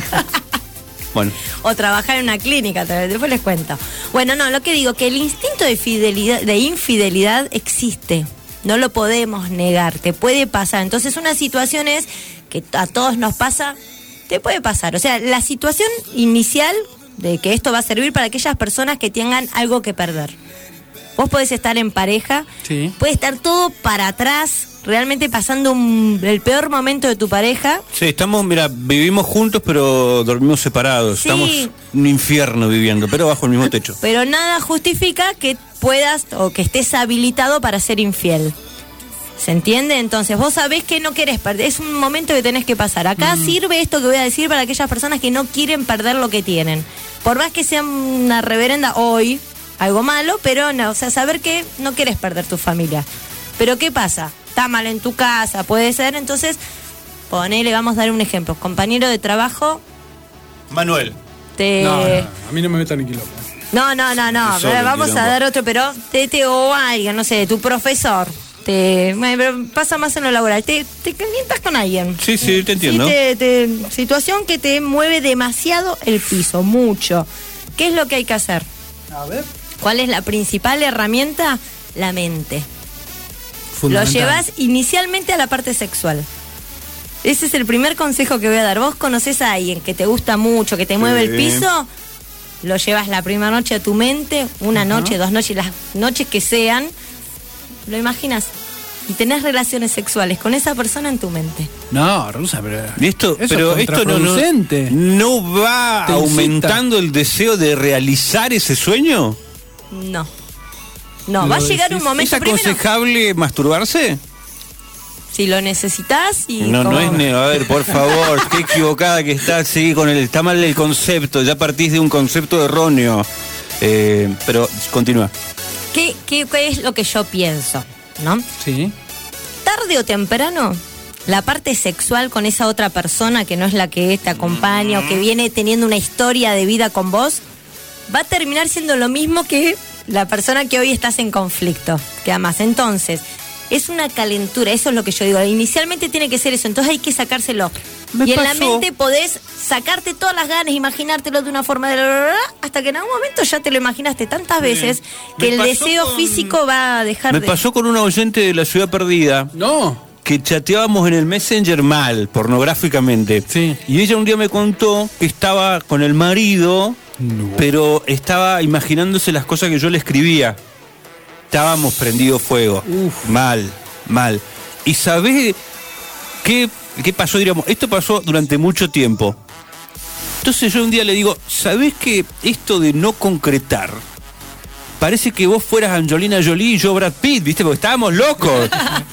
Bueno. O trabajar en una clínica, después les cuento. Bueno, no, lo que digo, que el instinto de fidelidad, de infidelidad existe. No lo podemos negar, te puede pasar. Entonces una situación es que a todos nos pasa, te puede pasar. O sea, la situación inicial de que esto va a servir para aquellas personas que tengan algo que perder. Vos podés estar en pareja, sí. Puede estar todo para atrás, realmente pasando un, el peor momento de tu pareja. Sí, estamos, mira, vivimos juntos pero dormimos separados. Sí. Estamos en un infierno viviendo, pero bajo el mismo techo. Pero nada justifica que puedas o que estés habilitado para ser infiel. ¿Se entiende? Entonces vos sabés que no querés perder, es un momento que tenés que pasar. Acá mm. sirve esto que voy a decir para aquellas personas que no quieren perder lo que tienen. Por más que sea una reverenda hoy, algo malo, pero no, o sea, saber que no quieres perder tu familia. Pero ¿qué pasa? Está mal en tu casa, puede ser, entonces, ponele, vamos a dar un ejemplo. Compañero de trabajo... Manuel. Te... No, no, a mí no me metan en quilombo. No, no, no, no, pero vamos a dar otro, pero te, te o alguien, no sé, tu profesor. Te, bueno, pasa más en lo laboral. Te, te calientas con alguien. Sí, sí, te entiendo. Sí, te, te, situación que te mueve demasiado el piso, mucho. ¿Qué es lo que hay que hacer? A ver. ¿Cuál es la principal herramienta? La mente. Lo llevas inicialmente a la parte sexual. Ese es el primer consejo que voy a dar. Vos conocés a alguien que te gusta mucho, que te mueve sí. el piso, lo llevas la primera noche a tu mente, una uh-huh. noche, dos noches, las noches que sean, lo imaginas. Y tenés relaciones sexuales con esa persona en tu mente. No, Rusa, pero. Y esto, eso pero es esto no, no, contraproducente. no va Te incita. aumentando el deseo de realizar ese sueño. No. No, Lo va a llegar decís. un momento. ¿Es aconsejable masturbarse? Si lo necesitas y. No, como- no es. ne- A ver, por favor, qué equivocada que está. Sí, con el, está mal el concepto. Ya partís de un concepto erróneo. Eh, pero continúa. ¿Qué, qué, ¿Qué es lo que yo pienso? ¿No? Sí. Tarde o temprano, la parte sexual con esa otra persona que no es la que te acompaña o que viene teniendo una historia de vida con vos, va a terminar siendo lo mismo que la persona que hoy estás en conflicto, que amas. Entonces, es una calentura, eso es lo que yo digo. Inicialmente tiene que ser eso, entonces hay que sacárselo. Me y en la pasó. mente podés sacarte todas las ganas, imaginártelo de una forma de hasta que en algún momento ya te lo imaginaste tantas veces que Me el pasó deseo con- físico va a dejar Me de... pasó con una oyente de La Ciudad Perdida. No. Que chateábamos en el Messenger mal, pornográficamente. Sí. Y ella un día me contó que estaba con el marido, pero estaba imaginándose las cosas que yo le escribía. Estábamos prendido fuego. Uf. Mal, mal. ¿Y sabés qué, qué pasó? Diríamos, esto pasó durante mucho tiempo. Entonces yo un día le digo, ¿sabés que esto de no concretar? Parece que vos fueras Angelina Jolie y yo Brad Pitt, ¿viste? Porque estábamos locos.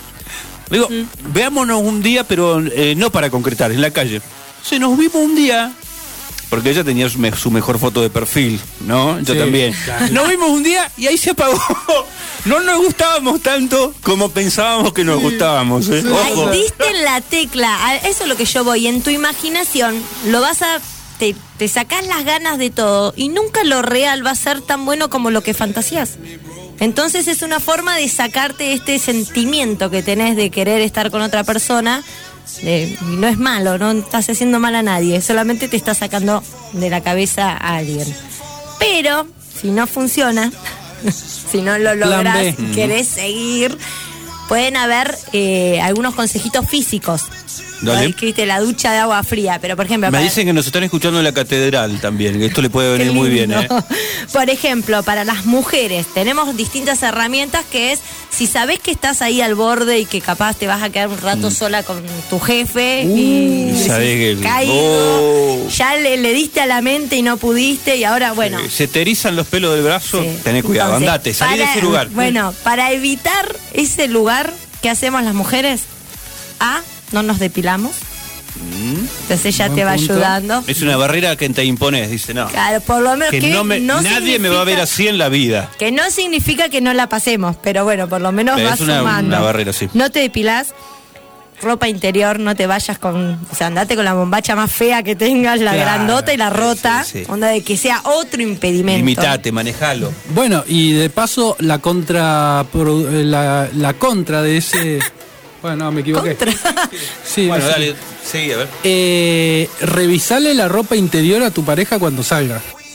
Le digo, veámonos un día, pero eh, no para concretar, en la calle. Se nos vimos un día, porque ella tenía su, me- su mejor foto de perfil, ¿no? Yo Sí, también. claro. Nos vimos un día y ahí se apagó. No nos gustábamos tanto como pensábamos que nos gustábamos. ¿eh? Ojo. Ahí diste en la tecla, a eso es lo que yo voy. En tu imaginación lo vas a. Te, te sacás las ganas de todo y nunca lo real va a ser tan bueno como lo que fantasías. Entonces es una forma de sacarte este sentimiento que tenés de querer estar con otra persona. De- y no es malo, no estás haciendo mal a nadie, solamente te estás sacando de la cabeza a alguien. Pero si no funciona, si no lo Plan lográs B. y querés seguir, pueden haber eh, algunos consejitos físicos. Dale. Ahí, que viste, la ducha de agua fría, pero por ejemplo... Me para- dicen que nos están escuchando en la catedral también, que esto le puede Qué venir muy bien, lindo. ¿eh? Por ejemplo, para las mujeres tenemos distintas herramientas que es, si sabés que estás ahí al borde y que capaz te vas a quedar un rato sola con tu jefe y Uh, sabés decís, que- caído, Oh. ya le, le diste a la mente y no pudiste y ahora, bueno... Eh, Se te erizan los pelos del brazo, Sí. tenés cuidado, Entonces, andate, salí de para- ese lugar. Bueno, para evitar ese lugar, ¿qué hacemos las mujeres? A, no nos depilamos. Entonces ya Buen te va punto. ayudando. Es una barrera que te impones, dice, no. Claro, por lo menos Que que no me, no nadie me va a ver significa- así en la vida. Que no significa que no la pasemos, pero bueno, por lo menos Es vas una- sumando. una barrera, sí. No te depilás, ropa interior, no te vayas con... O sea, andate con la bombacha más fea que tengas, la Claro, grandota y la rota, sí, sí. onda de que sea otro impedimento. Limitate, manejalo. Bueno, y de paso, la contra. produ- eh, La, la contra de ese. Bueno, no, me equivoqué. Contra. Sí, Bueno, no sé. dale, seguí, a ver. Eh, revisale la ropa interior a tu pareja cuando salga.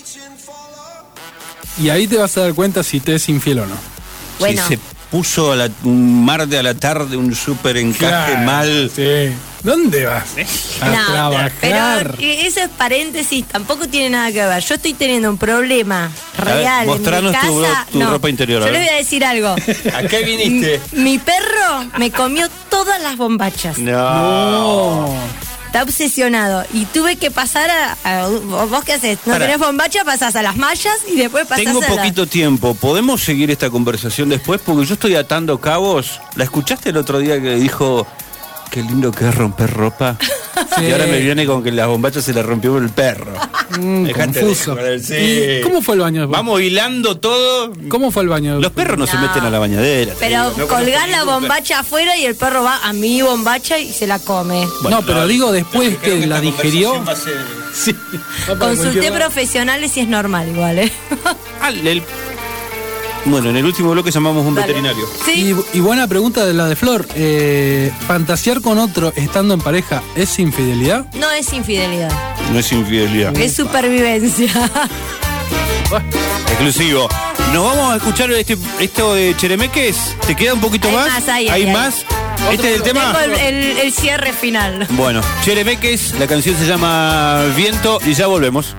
Y ahí te vas a dar cuenta si te es infiel o no. Bueno. Si se puso a la- un martes a la tarde un súper encaje Claro, mal. Sí. ¿Dónde vas? A No, trabajar. pero eso es paréntesis, tampoco tiene nada que ver. Yo estoy teniendo un problema ver, real en mi mostranos casa. tu ro- tu No, ropa interior, a Yo ver. les voy a decir algo. ¿A qué viniste? Mi, mi perro me comió todas las bombachas. No. Está obsesionado. Y tuve que pasar a... a- ¿Vos qué haces? ¿No Pará. tenés bombacha? Pasás a las mallas y después pasás Tengo a la- poquito tiempo. ¿Podemos seguir esta conversación después? Porque yo estoy atando cabos. ¿La escuchaste el otro día que dijo qué lindo que es romper ropa? Sí. Y ahora me viene con que las bombachas se las rompió el perro. Mm, Dejate confuso. de joder, sí. ¿Y ¿Cómo fue el baño? Vamos hilando todo. ¿Cómo fue el baño? Los perros no, se No. meten a la bañadera. te Pero digo, no colgás conozco la ningún bombacha afuera y el perro va a mi bombacha y se la come. Bueno, no, pero no, digo después Yo creo que la esta digerió. conversación va a ser- Sí. Va para Consulté cualquier lado. profesionales y es normal igual, ¿eh? Ah, el- Bueno, en el último bloque llamamos un Dale. veterinario. Sí. Y, y buena pregunta de la de Flor. Eh, ¿Fantasear con otro estando en pareja es infidelidad? No es infidelidad, No es infidelidad. es supervivencia. Exclusivo. Nos vamos a escuchar este, esto de Cheremeques. ¿Te queda un poquito Hay más? más, hay, ¿Hay hay, más? ¿Este es el tema? Tengo el, el- el cierre final. Bueno, Cheremeques, la canción se llama Viento y ya volvemos.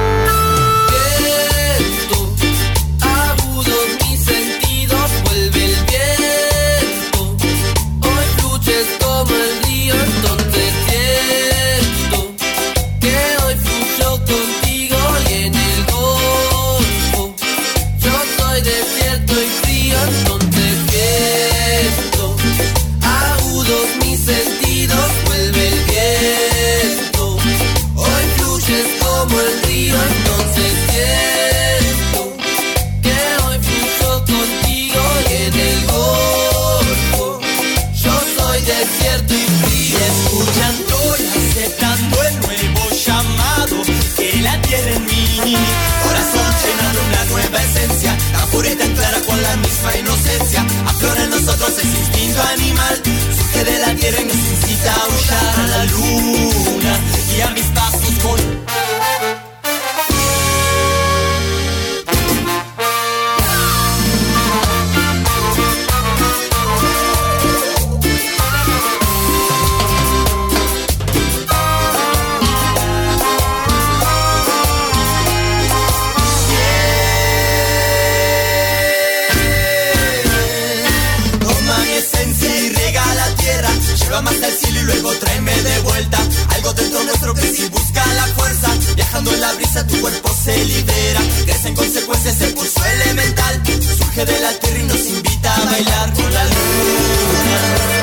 Agudos mis sentidos vuelven nosotros es instinto animal. Surge de la tierra y nos incita a aullar a la luna. Y a mis pasos con... Llévame hasta el cielo y luego tráeme de vuelta. Algo dentro nuestro que si busca la fuerza. Viajando en la brisa tu cuerpo se libera. Crece en consecuencia ese pulso elemental. Surge de la tierra y nos invita a bailar con la luna.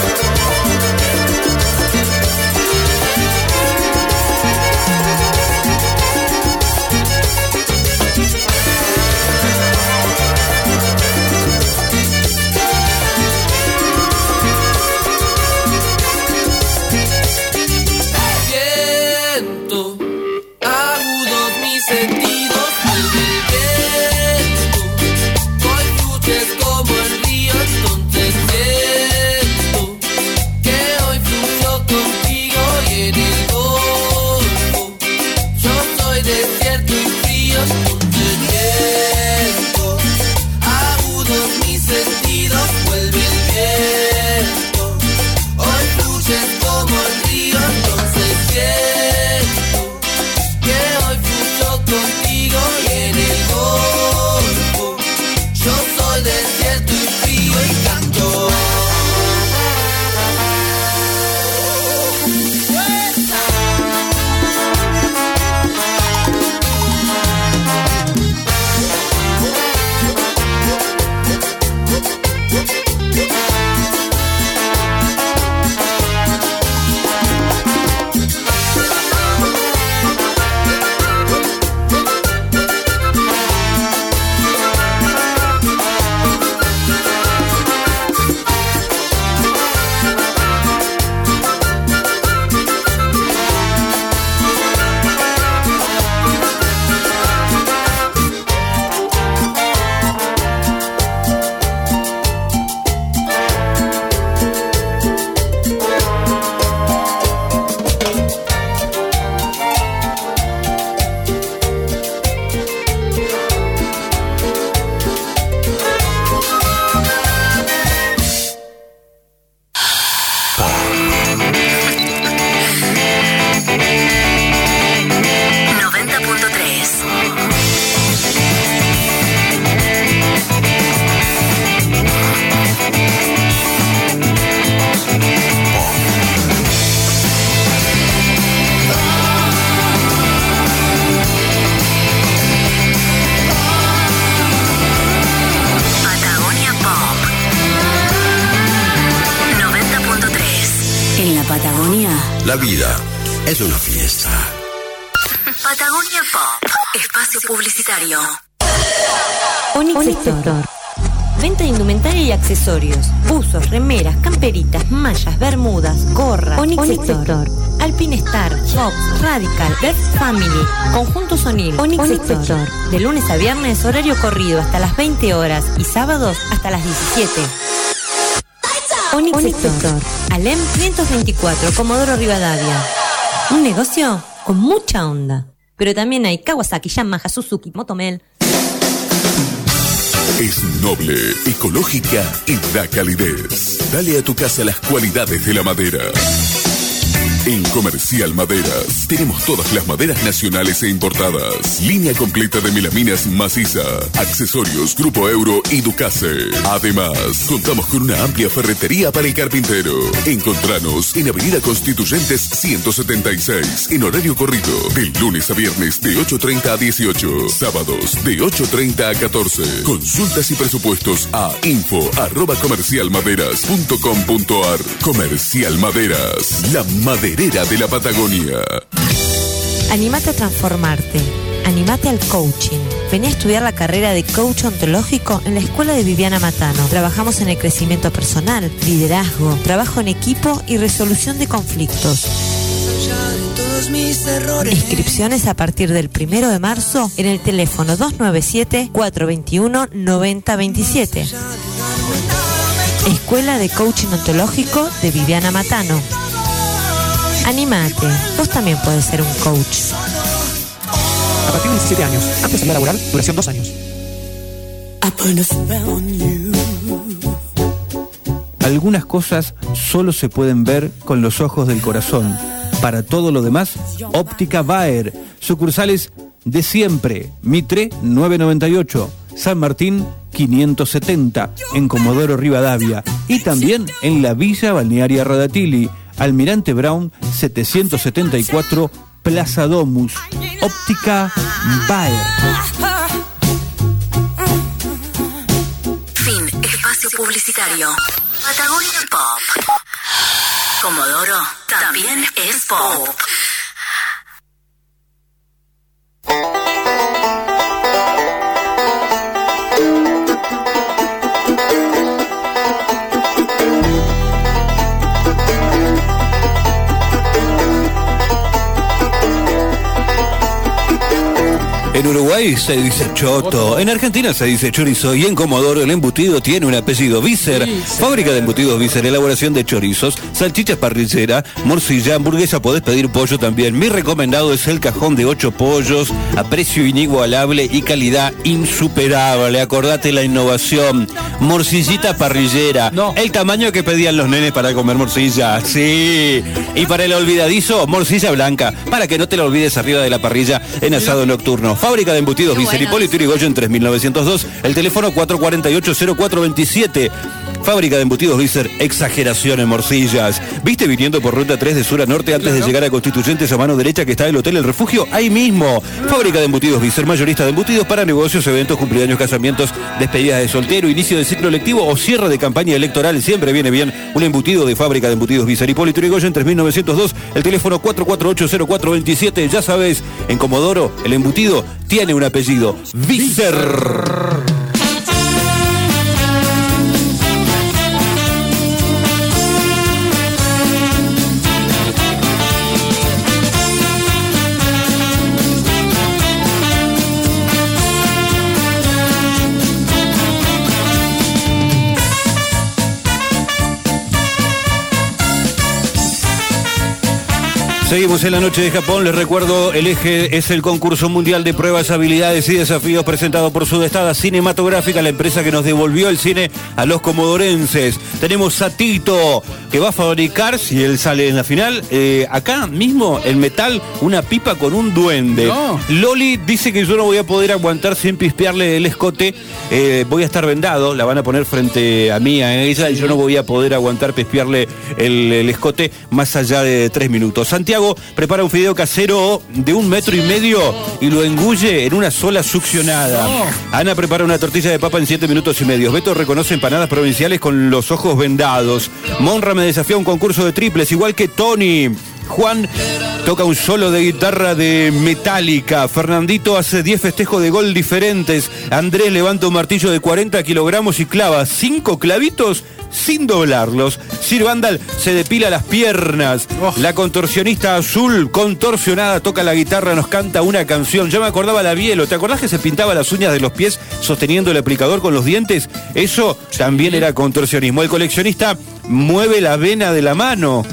La vida es una fiesta. Patagonia Pop, espacio publicitario. Onyx Sector. Venta de indumentaria y accesorios. Buzos, remeras, camperitas, mallas, bermudas, gorras. Onyx Sector. Alpine Star, Fox, Radical, Best Family, Conjunto Sonil. Onyx Sector. De lunes a viernes, horario corrido hasta las veinte horas y sábados hasta las diecisiete. Onyx Sector. Alem quinientos veinticuatro, Comodoro Rivadavia. Un negocio con mucha onda. Pero también hay Kawasaki, Yamaha, Suzuki, Motomel. Es noble, ecológica y da calidez. Dale a tu casa las cualidades de la madera. En Comercial Maderas tenemos todas las maderas nacionales e importadas. Línea completa de melaminas maciza, accesorios Grupo Euro y Ducase. Además, contamos con una amplia ferretería para el carpintero. Encontranos en Avenida Constituyentes ciento setenta y seis, en horario corrido, de lunes a viernes de ocho treinta a dieciocho, sábados de ocho treinta a catorce. Consultas y presupuestos a info arroba comercialmaderas punto com punto ar. Comercial Maderas, la madera de la Patagonia. Animate a transformarte. Animate al coaching. Vení a estudiar la carrera de coach ontológico en la escuela de Viviana Matano. Trabajamos en el crecimiento personal, liderazgo, trabajo en equipo y resolución de conflictos. Inscripciones a partir del primero de marzo en el teléfono dos nueve siete, cuatro dos uno, nueve cero dos siete. Escuela de Coaching Ontológico de Viviana Matano. Anímate, vos también puedes ser un coach. A partir de diecisiete años, amplio salida laboral, duración dos años. Algunas cosas solo se pueden ver con los ojos del corazón. Para todo lo demás, Óptica Baer. Sucursales de siempre. Mitre novecientos noventa y ocho. San Martín quinientos setenta. En Comodoro Rivadavia. Y también en la Villa Balnearia Radatili. Almirante Brown setecientos setenta y cuatro. Plaza Domus. Óptica Baer. Fin. Espacio publicitario. Patagonia Pop. Comodoro también es pop. En Uruguay se dice choto, en Argentina se dice chorizo y en Comodoro el embutido tiene un apellido, Vícer. Fábrica de embutidos Vícer, elaboración de chorizos, salchichas parrillera, morcilla, hamburguesa, podés pedir pollo también. Mi recomendado es el cajón de ocho pollos, a precio inigualable y calidad insuperable. Acordate la innovación, morcillita parrillera, no. El tamaño que pedían los nenes para comer morcilla, sí. Y para el olvidadizo, morcilla blanca, para que no te la olvides arriba de la parrilla en asado nocturno. Fábrica de embutidos Vícer, Hipólito Yrigoyen tres mil novecientos dos, el teléfono cuatro cuatro ocho cero cuatro veintisiete. Fábrica de embutidos Vícer, exageración en morcillas. ¿Viste viniendo por ruta tres de sur a norte antes claro. de llegar a Constituyentes a mano derecha que está el Hotel El Refugio? Ahí mismo. Fábrica de embutidos Vícer, mayorista de embutidos para negocios, eventos, cumpleaños, casamientos, despedidas de soltero, inicio de ciclo lectivo o cierre de campaña electoral. Siempre viene bien un embutido de Fábrica de embutidos Vícer, Hipólito Yrigoyen tres mil novecientos dos, el teléfono cuatro cuatro ocho cero cuatro veintisiete. Ya sabes, en Comodoro el embutido tiene un apellido, Vícer. Seguimos en la noche de Japón. Les recuerdo, el eje es el concurso mundial de pruebas, habilidades y desafíos presentado por Sudestada Cinematográfica, la empresa que nos devolvió el cine a los comodorenses. Tenemos Satito, que va a fabricar, si él sale en la final, eh, acá mismo, en metal, una pipa con un duende. No. Loli dice que yo no voy a poder aguantar sin pispearle el escote. Eh, voy a estar vendado, la van a poner frente a mí, a ella, y yo no voy a poder aguantar pispearle el, el escote más allá de tres minutos. Santiago prepara un fideo casero de un metro y medio y lo engulle en una sola succionada. Oh. Ana prepara una tortilla de papa en siete minutos y medio. Beto reconoce empanadas provinciales con los ojos vendados. Monra me desafía a un concurso de triples, igual que Tony. Juan toca un solo de guitarra de Metallica. Fernandito hace diez festejos de gol diferentes. Andrés levanta un martillo de cuarenta kilogramos y clava cinco clavitos sin doblarlos. Sir Vandal se depila las piernas. Oh. La contorsionista azul contorsionada toca la guitarra, nos canta una canción. Ya me acordaba la Bielo. ¿Te acordás que se pintaba las uñas de los pies sosteniendo el aplicador con los dientes? Eso también era contorsionismo. El coleccionista mueve la vena de la mano.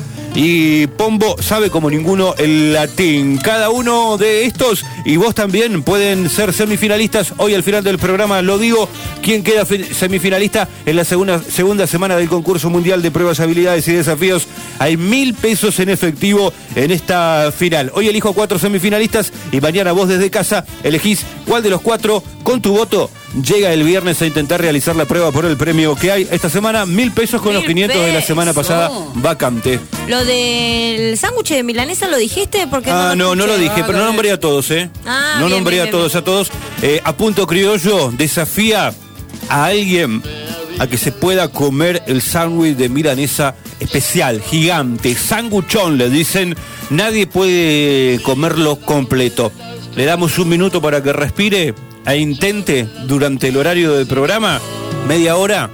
Y Pombo sabe como ninguno el latín. Cada uno de estos y vos también pueden ser semifinalistas. Hoy al final del programa lo digo. ¿Quién queda semifinalista en la segunda, segunda semana del concurso mundial de pruebas, habilidades y desafíos? Hay mil pesos en efectivo en esta final. Hoy elijo a cuatro semifinalistas y mañana vos desde casa elegís cuál de los cuatro con tu voto llega el viernes a intentar realizar la prueba por el premio que hay esta semana. Mil pesos con mil los quinientos pesos de la semana pasada vacante. Lo del sándwich de milanesa lo dijiste porque ah, no, no, no lo dije, pero no nombré a todos, ¿eh? Ah, no bien, nombré bien, a todos, bien. a todos. Eh, a Punto Criollo desafía a alguien a que se pueda comer el sándwich de milanesa especial, gigante, sanguchón, le dicen. Nadie puede comerlo completo. Le damos un minuto para que respire e intente durante el horario del programa, media hora,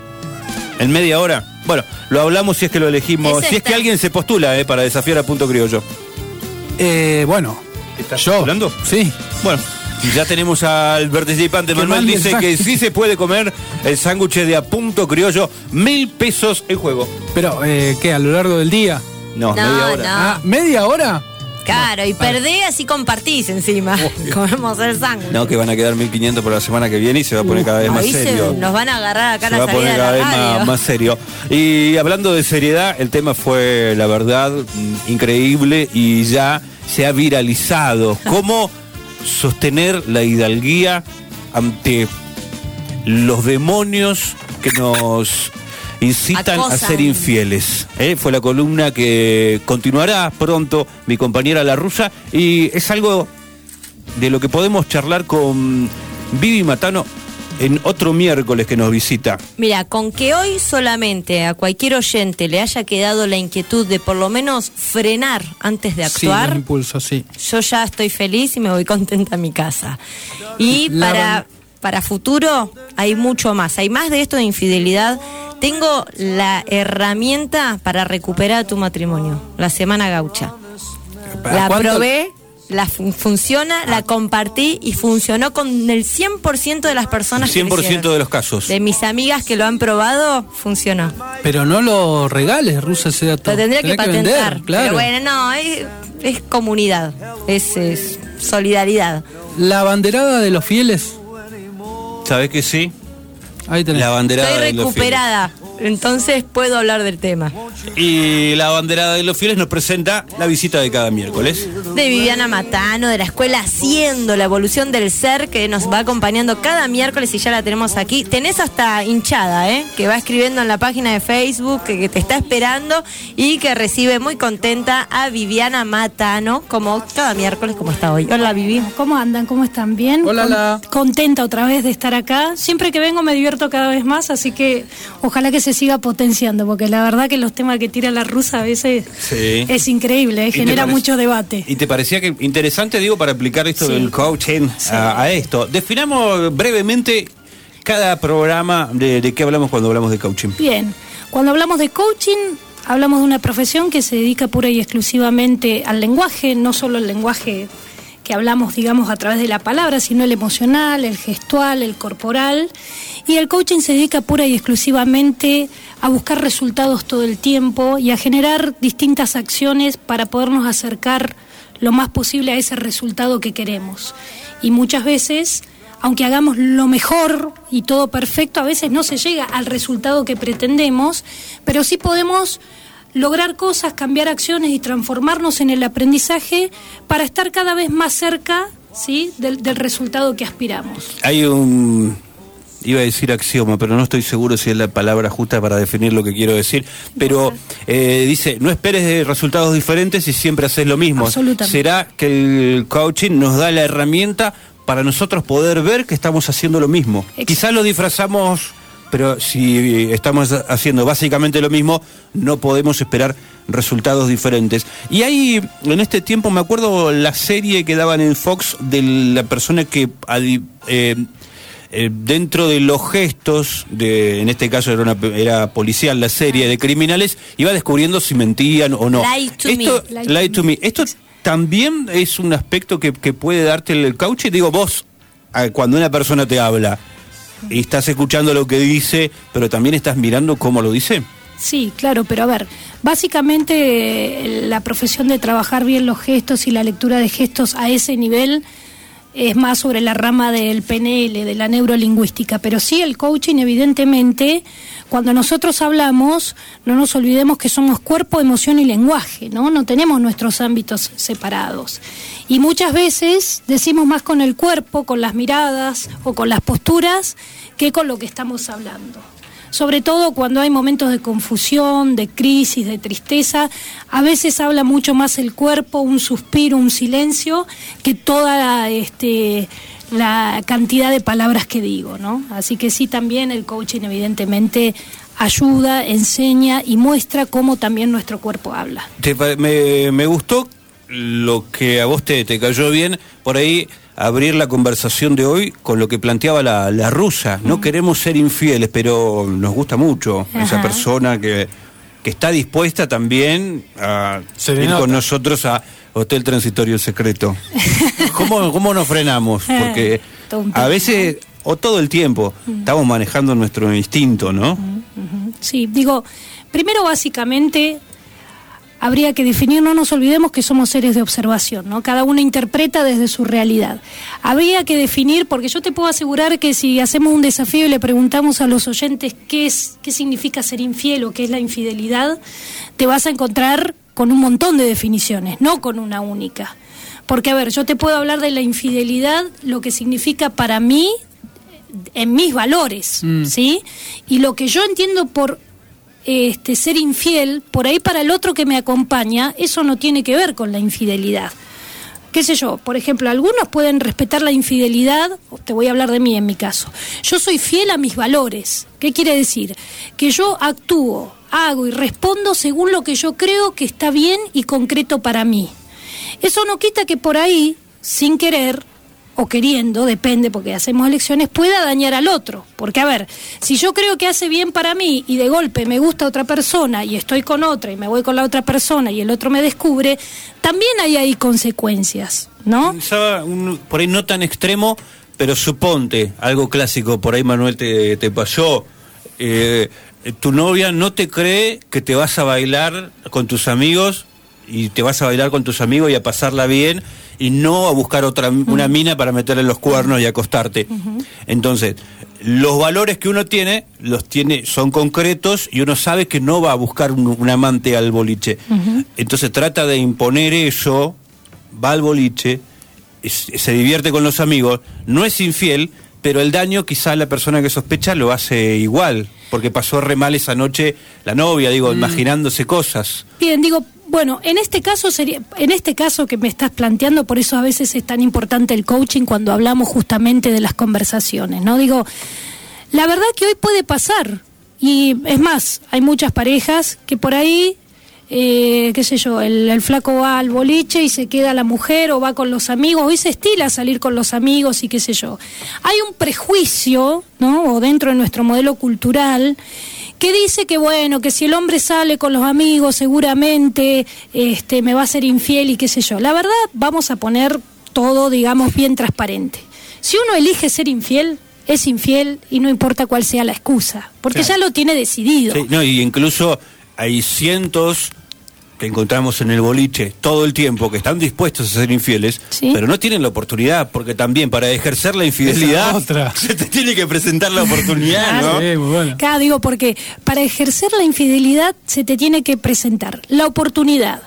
en media hora. Bueno, lo hablamos si es que lo elegimos, es si es que alguien se postula eh, para desafiar a Punto Criollo. Eh, bueno, ¿Estás yo postulando? Sí. Bueno, Ya tenemos al participante. Manuel dice que sí se puede comer el sándwich de a punto criollo, mil pesos el juego. Pero, eh, ¿qué? ¿A lo largo del día? No, No, media hora. no. Ah, ¿media hora? Claro, y perdés y compartís encima. Comemos el sándwich. No, que van a quedar mil quinientos por la semana que viene y se va a poner cada vez más Ahí se- serio. nos van a agarrar acá Se la va a salida poner de cada la vez radio. más, más serio. Y hablando de seriedad, el tema fue, la verdad, mm, increíble y ya se ha viralizado. ¿Cómo sostener la hidalguía ante los demonios que nos incitan Acosan. a ser infieles? ¿Eh? Fue la columna que continuará pronto mi compañera La Rusa y es algo de lo que podemos charlar con Vivi Matano en otro miércoles que nos visita. Mira, con que hoy solamente a cualquier oyente le haya quedado la inquietud de por lo menos frenar antes de Sí, actuar, los impulsos, sí. yo ya estoy feliz y me voy contenta a mi casa. Y La para, van- para futuro hay mucho más, hay más de esto de infidelidad. Tengo la herramienta para recuperar tu matrimonio, la Semana Gaucha. La ¿Cuánto- probé, la fun- funciona, la compartí y funcionó con el cien por ciento de las personas cien por que lo ciento hicieron. de los casos. De mis amigas que lo han probado, funcionó. Pero no lo regales, Rusa, ese dato. Lo tendría que Tenés patentar. vender, claro. Pero bueno, no, es, es comunidad, es, es solidaridad. La banderada de los fieles. ¿Sabés que sí? Ahí tenés. La banderada Estoy de los fieles. recuperada, entonces puedo hablar del tema. Y la banderada de los fieles nos presenta la visita de cada miércoles. De Viviana Matano, de la escuela Haciendo, la evolución del ser, que nos va acompañando cada miércoles y ya la tenemos aquí. Tenés hasta hinchada, ¿eh? Que va escribiendo en la página de Facebook, que, que te está esperando y que recibe muy contenta a Viviana Matano, como cada miércoles, como está hoy. Hola, Vivi. ¿Cómo andan? ¿Cómo están? ¿Bien? Hola, Con- la. Contenta otra vez de estar acá. Siempre que vengo me divierto cada vez más, así que ojalá que se siga potenciando, porque la verdad que los temas que tira la Rusa a veces Sí. es increíble, ¿Y te genera parece- mucho debate. ¿Y te parecía que interesante, digo, para aplicar esto Sí. del coaching a, a esto? Definamos brevemente cada programa de, de qué hablamos cuando hablamos de coaching. Bien, cuando hablamos de coaching, hablamos de una profesión que se dedica pura y exclusivamente al lenguaje, no solo el lenguaje que hablamos, digamos, a través de la palabra, sino el emocional, el gestual, el corporal. Y el coaching se dedica pura y exclusivamente a buscar resultados todo el tiempo y a generar distintas acciones para podernos acercar lo más posible a ese resultado que queremos. Y muchas veces, aunque hagamos lo mejor y todo perfecto, a veces no se llega al resultado que pretendemos, pero sí podemos lograr cosas, cambiar acciones y transformarnos en el aprendizaje para estar cada vez más cerca, ¿sí?, del, del resultado que aspiramos. Hay un... Iba a decir axioma, pero no estoy seguro si es la palabra justa para definir lo que quiero decir. Pero eh, dice, no esperes de resultados diferentes y siempre haces lo mismo. Absolutamente. ¿Será que el coaching nos da la herramienta para nosotros poder ver que estamos haciendo lo mismo? Exacto. Quizás lo disfrazamos, pero si estamos haciendo básicamente lo mismo, no podemos esperar resultados diferentes. Y ahí, en este tiempo, me acuerdo la serie que daban en Fox de la persona que... adi- eh, Eh, dentro de los gestos, de, en este caso era, una, era policial la serie de criminales, iba descubriendo si mentían o no. Lie to Esto, me. lie to me. Esto también es un aspecto que, que puede darte el coaching. Digo, vos, eh, cuando una persona te habla y estás escuchando lo que dice, pero también estás mirando cómo lo dice. Sí, claro, pero a ver, básicamente eh, la profesión de trabajar bien los gestos y la lectura de gestos a ese nivel es más sobre la rama del P N L, de la neurolingüística, pero sí el coaching, evidentemente, cuando nosotros hablamos, no nos olvidemos que somos cuerpo, emoción y lenguaje, ¿no? No tenemos nuestros ámbitos separados. Y muchas veces decimos más con el cuerpo, con las miradas o con las posturas, que con lo que estamos hablando. Sobre todo cuando hay momentos de confusión, de crisis, de tristeza, a veces habla mucho más el cuerpo, un suspiro, un silencio, que toda este, la cantidad de palabras que digo, ¿no? Así que sí, también el coaching evidentemente ayuda, enseña y muestra cómo también nuestro cuerpo habla. Te pa- me, me gustó lo que a vos te, te cayó bien, por ahí abrir la conversación de hoy con lo que planteaba la, la rusa. No queremos ser infieles, pero nos gusta mucho esa Ajá. persona que, que está dispuesta también a Se le ir nota. con nosotros a Hotel Transitorio Secreto. ¿Cómo, cómo nos frenamos? Porque a veces, o todo el tiempo, estamos manejando nuestro instinto, ¿no? Sí, digo, primero básicamente habría que definir, no nos olvidemos que somos seres de observación, ¿no? Cada uno interpreta desde su realidad. Habría que definir, porque yo te puedo asegurar que si hacemos un desafío y le preguntamos a los oyentes qué es, qué significa ser infiel o qué es la infidelidad, te vas a encontrar con un montón de definiciones, no con una única. Porque, a ver, yo te puedo hablar de la infidelidad, lo que significa para mí, en mis valores, mm. ¿sí? Y lo que yo entiendo por Este, ser infiel, por ahí para el otro que me acompaña, eso no tiene que ver con la infidelidad. Qué sé yo, por ejemplo, algunos pueden respetar la infidelidad, te voy a hablar de mí en mi caso. Yo soy fiel a mis valores. ¿Qué quiere decir? Que yo actúo, hago y respondo según lo que yo creo que está bien y concreto para mí. Eso no quita que por ahí, sin querer o queriendo, depende porque hacemos elecciones, pueda dañar al otro. Porque, a ver, si yo creo que hace bien para mí y de golpe me gusta otra persona y estoy con otra y me voy con la otra persona y el otro me descubre, también hay ahí consecuencias, ¿no? Pensaba un, por ahí no tan extremo, pero suponte, algo clásico, por ahí Manuel te, te pasó, eh, tu novia no te cree que te vas a bailar con tus amigos y te vas a bailar con tus amigos y a pasarla bien, y no a buscar otra una uh-huh. mina para meterle los cuernos y acostarte. Uh-huh. Entonces, los valores que uno tiene, los tiene, son concretos y uno sabe que no va a buscar un, un amante al boliche. Uh-huh. Entonces trata de imponer eso, va al boliche, es, se divierte con los amigos, no es infiel, pero el daño quizá la persona que sospecha lo hace igual, porque pasó re mal esa noche la novia, digo, mm. imaginándose cosas. Bien, digo, bueno, en este caso sería, en este caso que me estás planteando, por eso a veces es tan importante el coaching cuando hablamos justamente de las conversaciones, ¿no? Digo, la verdad que hoy puede pasar, y es más, hay muchas parejas que por ahí, eh, qué sé yo, el, el flaco va al boliche y se queda la mujer o va con los amigos, hoy se estila salir con los amigos y qué sé yo. Hay un prejuicio, ¿no? O dentro de nuestro modelo cultural, que dice que bueno, que si el hombre sale con los amigos seguramente este, me va a ser infiel y qué sé yo. La verdad, vamos a poner todo, digamos, bien transparente. Si uno elige ser infiel, es infiel y no importa cuál sea la excusa, porque claro, ya lo tiene decidido. Sí, no, y incluso hay cientos que encontramos en el boliche todo el tiempo que están dispuestos a ser infieles, ¿sí? Pero no tienen la oportunidad, porque también para ejercer la infidelidad otra. se te tiene que presentar la oportunidad, ¿no? Sí, muy bueno. Claro, digo, porque para ejercer la infidelidad se te tiene que presentar la oportunidad.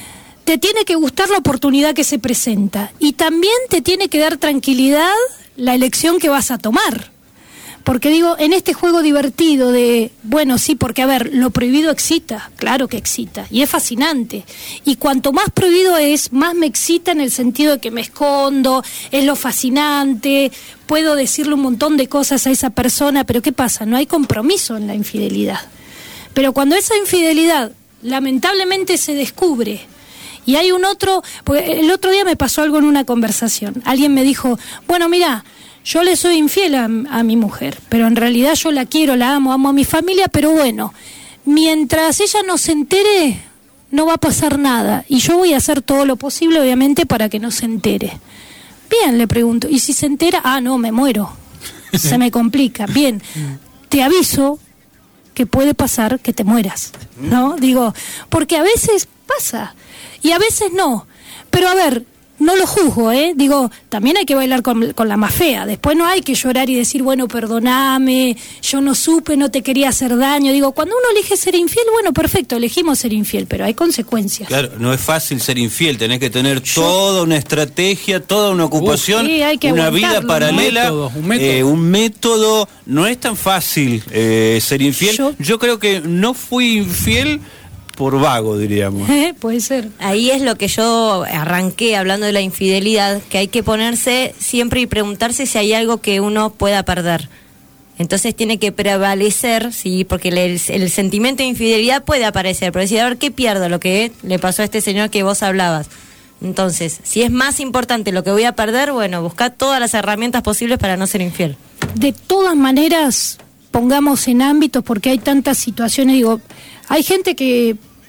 Te tiene que gustar la oportunidad que se presenta y también te tiene que dar tranquilidad la elección que vas a tomar. Porque digo, en este juego divertido de, bueno, sí, porque a ver, lo prohibido excita, claro que excita, y es fascinante. Y cuanto más prohibido es, más me excita en el sentido de que me escondo, es lo fascinante, puedo decirle un montón de cosas a esa persona, pero ¿qué pasa? No hay compromiso en la infidelidad. Pero cuando esa infidelidad lamentablemente se descubre, y hay un otro, porque el otro día me pasó algo en una conversación, alguien me dijo, bueno, mira, yo le soy infiel a, a mi mujer, pero en realidad yo la quiero, la amo, amo a mi familia, pero bueno, mientras ella no se entere, no va a pasar nada. Y yo voy a hacer todo lo posible, obviamente, para que no se entere. Bien, le pregunto, ¿y si se entera? Ah, no, me muero. Se me complica. Bien, te aviso que puede pasar que te mueras, ¿no? Digo, porque a veces pasa y a veces no. Pero a ver, no lo juzgo, ¿eh? Digo, también hay que bailar con, con la más fea. Después no hay que llorar y decir, bueno, perdóname, yo no supe, no te quería hacer daño. Digo, cuando uno elige ser infiel, bueno, perfecto, elegimos ser infiel, pero hay consecuencias. Claro, no es fácil ser infiel, tenés que tener yo... toda una estrategia, toda una ocupación, sí, hay que una vida paralela, un método, un, método. Eh, un método. No es tan fácil eh, ser infiel. Yo... yo creo que no fui infiel por vago, diríamos. Eh, puede ser. Ahí es lo que yo arranqué hablando de la infidelidad, que hay que ponerse siempre y preguntarse si hay algo que uno pueda perder. Entonces tiene que prevalecer, sí, porque el, el sentimiento de infidelidad puede aparecer, pero decir, a ver, ¿qué pierdo? Lo que le pasó a este señor que vos hablabas. Entonces, si es más importante lo que voy a perder, bueno, buscá todas las herramientas posibles para no ser infiel. De todas maneras, pongamos en ámbitos, porque hay tantas situaciones, digo, hay gente que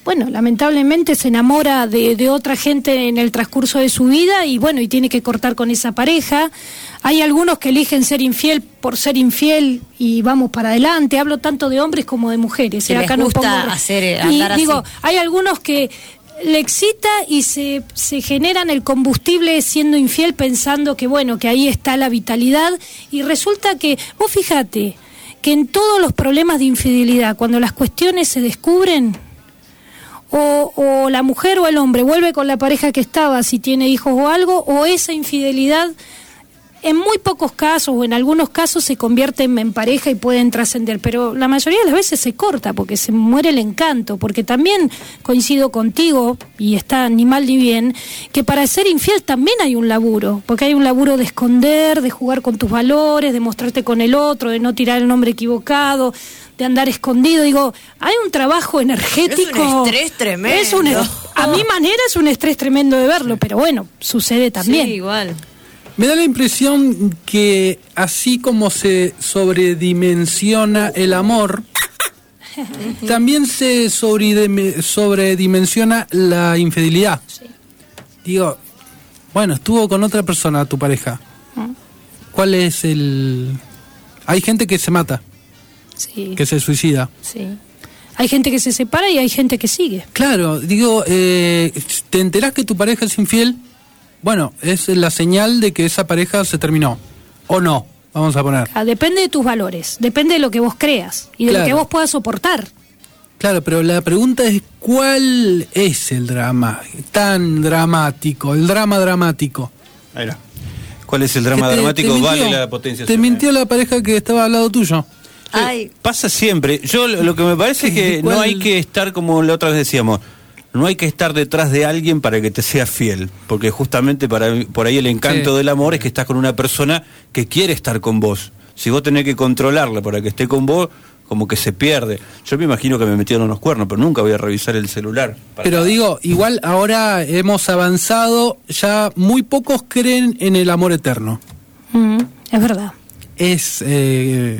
bueno, lamentablemente se enamora de, de otra gente en el transcurso de su vida y bueno, y tiene que cortar con esa pareja. Hay algunos que eligen ser infiel por ser infiel y vamos para adelante. Hablo tanto de hombres como de mujeres. Que les Acá no gusta pongo... hacer, y andar digo, así. hay algunos que le excita y se, se generan el combustible siendo infiel pensando que bueno, que ahí está la vitalidad y resulta que, vos fíjate, que en todos los problemas de infidelidad, cuando las cuestiones se descubren, o, o la mujer o el hombre vuelve con la pareja que estaba si tiene hijos o algo, o esa infidelidad en muy pocos casos o en algunos casos se convierten en pareja y pueden trascender, pero la mayoría de las veces se corta porque se muere el encanto, porque también coincido contigo, y está ni mal ni bien, que para ser infiel también hay un laburo, porque hay un laburo de esconder, de jugar con tus valores, de mostrarte con el otro, de no tirar el nombre equivocado, de andar escondido. Digo, hay un trabajo energético. Es un estrés tremendo. Es un, a mi manera es un estrés tremendo de verlo, pero bueno, sucede también. Sí, igual. Me da la impresión que así como se sobredimensiona el amor, también se sobredime- sobredimensiona la infidelidad. Sí. Digo, bueno, estuvo con otra persona, tu pareja. ¿Cuál es el...? Hay gente que se mata, Sí. que se suicida. Sí. Hay gente que se separa y hay gente que sigue. Claro, digo, eh, ¿te enterás que tu pareja es infiel? Bueno, es la señal de que esa pareja se terminó. ¿O no? Vamos a poner. Ah, depende de tus valores, depende de lo que vos creas y de Claro. lo que vos puedas soportar. Claro, pero la pregunta es, ¿cuál es el drama tan dramático? El drama dramático. Ahí va. ¿Cuál es el drama Que te- dramático? te mintió. Vale la potencia. Te mintió la pareja que estaba al lado tuyo. Ay, Pasa siempre. Yo lo lo que me parece es que ¿Cuál? no hay que estar, como la otra vez decíamos, no hay que estar detrás de alguien para que te sea fiel, porque justamente para, por ahí el encanto Sí. del amor es que estás con una persona que quiere estar con vos. Si vos tenés que controlarla para que esté con vos, como que se pierde. Yo me imagino que me metieron unos cuernos, pero nunca voy a revisar el celular. para- Pero digo, igual ahora hemos avanzado, ya muy pocos creen en el amor eterno. Mm, es verdad. Es... eh,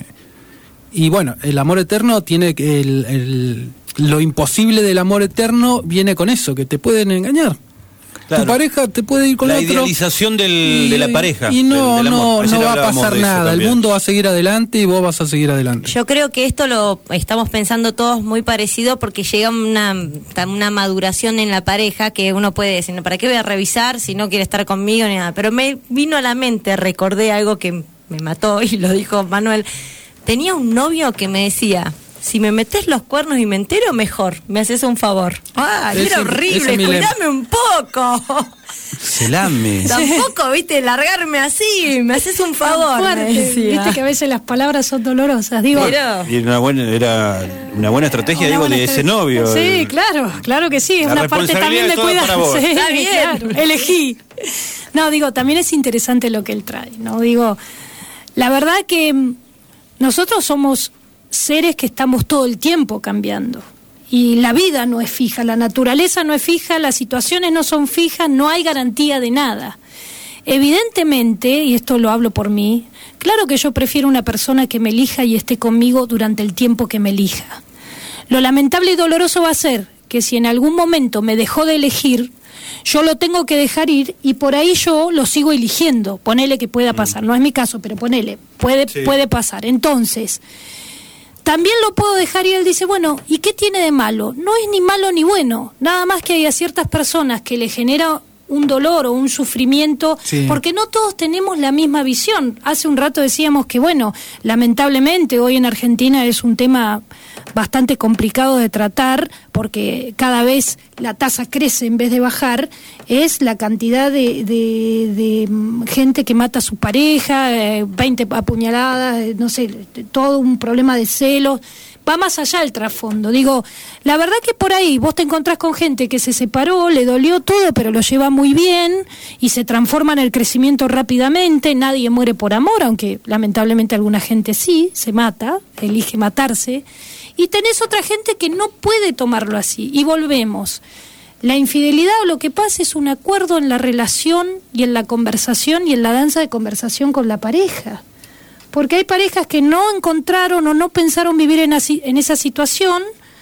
y bueno, el amor eterno tiene que... El, el- lo imposible del amor eterno viene con eso, que te pueden engañar. Claro. Tu pareja te puede ir con La otro. idealización del, y, de la pareja. Y no, del- del amor. no, Ayer no va a hablábamos pasar de eso nada. El también. mundo va a seguir adelante y vos vas a seguir adelante. yo creo que esto lo estamos pensando todos muy parecido porque llega una, una maduración en la pareja que uno puede decir, ¿para qué voy a revisar si no quiere estar conmigo ni nada? Pero me vino a la mente, recordé algo que me mató y lo dijo Manuel. Tenía un novio que me decía, si me metes los cuernos y me entero, mejor, me haces un favor. ¡Ah, Ese- era ese horrible! es mi lema. ¡Cuidame un poco! Se lame. Tampoco, viste, largarme así, me haces un favor, Fuerte. me decía. Viste que a veces las palabras son dolorosas. Digo, Pero- Y una buena, era una buena estrategia, Una digo, buena de ese estrategia. novio. Sí, claro, claro que sí, es La una parte también de responsabilidad es toda cuidar. para vos. Sí, Está bien. claro, elegí. No, digo, también es interesante lo que él trae, ¿no? Digo, la verdad que mm, nosotros somos seres que estamos todo el tiempo cambiando. Y la vida no es fija, la naturaleza no es fija, las situaciones no son fijas, no hay garantía de nada. Evidentemente, y esto lo hablo por mí, claro que yo prefiero una persona que me elija y esté conmigo durante el tiempo que me elija. Lo lamentable y doloroso va a ser que si en algún momento me dejó de elegir, yo lo tengo que dejar ir y por ahí yo lo sigo eligiendo. Ponele que pueda pasar, no es mi caso, pero ponele, puede, Sí. puede pasar. Entonces, también lo puedo dejar y él dice, bueno, ¿y qué tiene de malo? No es ni malo ni bueno, nada más que hay a ciertas personas que le genera un dolor o un sufrimiento, Sí. porque no todos tenemos la misma visión. Hace un rato decíamos que, bueno, lamentablemente hoy en Argentina es un tema bastante complicado de tratar, porque cada vez la tasa crece en vez de bajar, es la cantidad de, de, de mm, gente que mata a su pareja, eh, veinte apuñaladas, eh, no sé, todo un problema de celos. Va más allá el trasfondo. Digo, la verdad que por ahí vos te encontrás con gente que se separó, le dolió todo, pero lo lleva muy bien y se transforma en el crecimiento rápidamente. Nadie muere por amor, aunque lamentablemente alguna gente sí, se mata, elige matarse. Y tenés otra gente que no puede tomarlo así. Y volvemos. La infidelidad o lo que pasa es un acuerdo en la relación y en la conversación y en la danza de conversación con la pareja. Porque hay parejas que no encontraron o no pensaron vivir en, así, en esa situación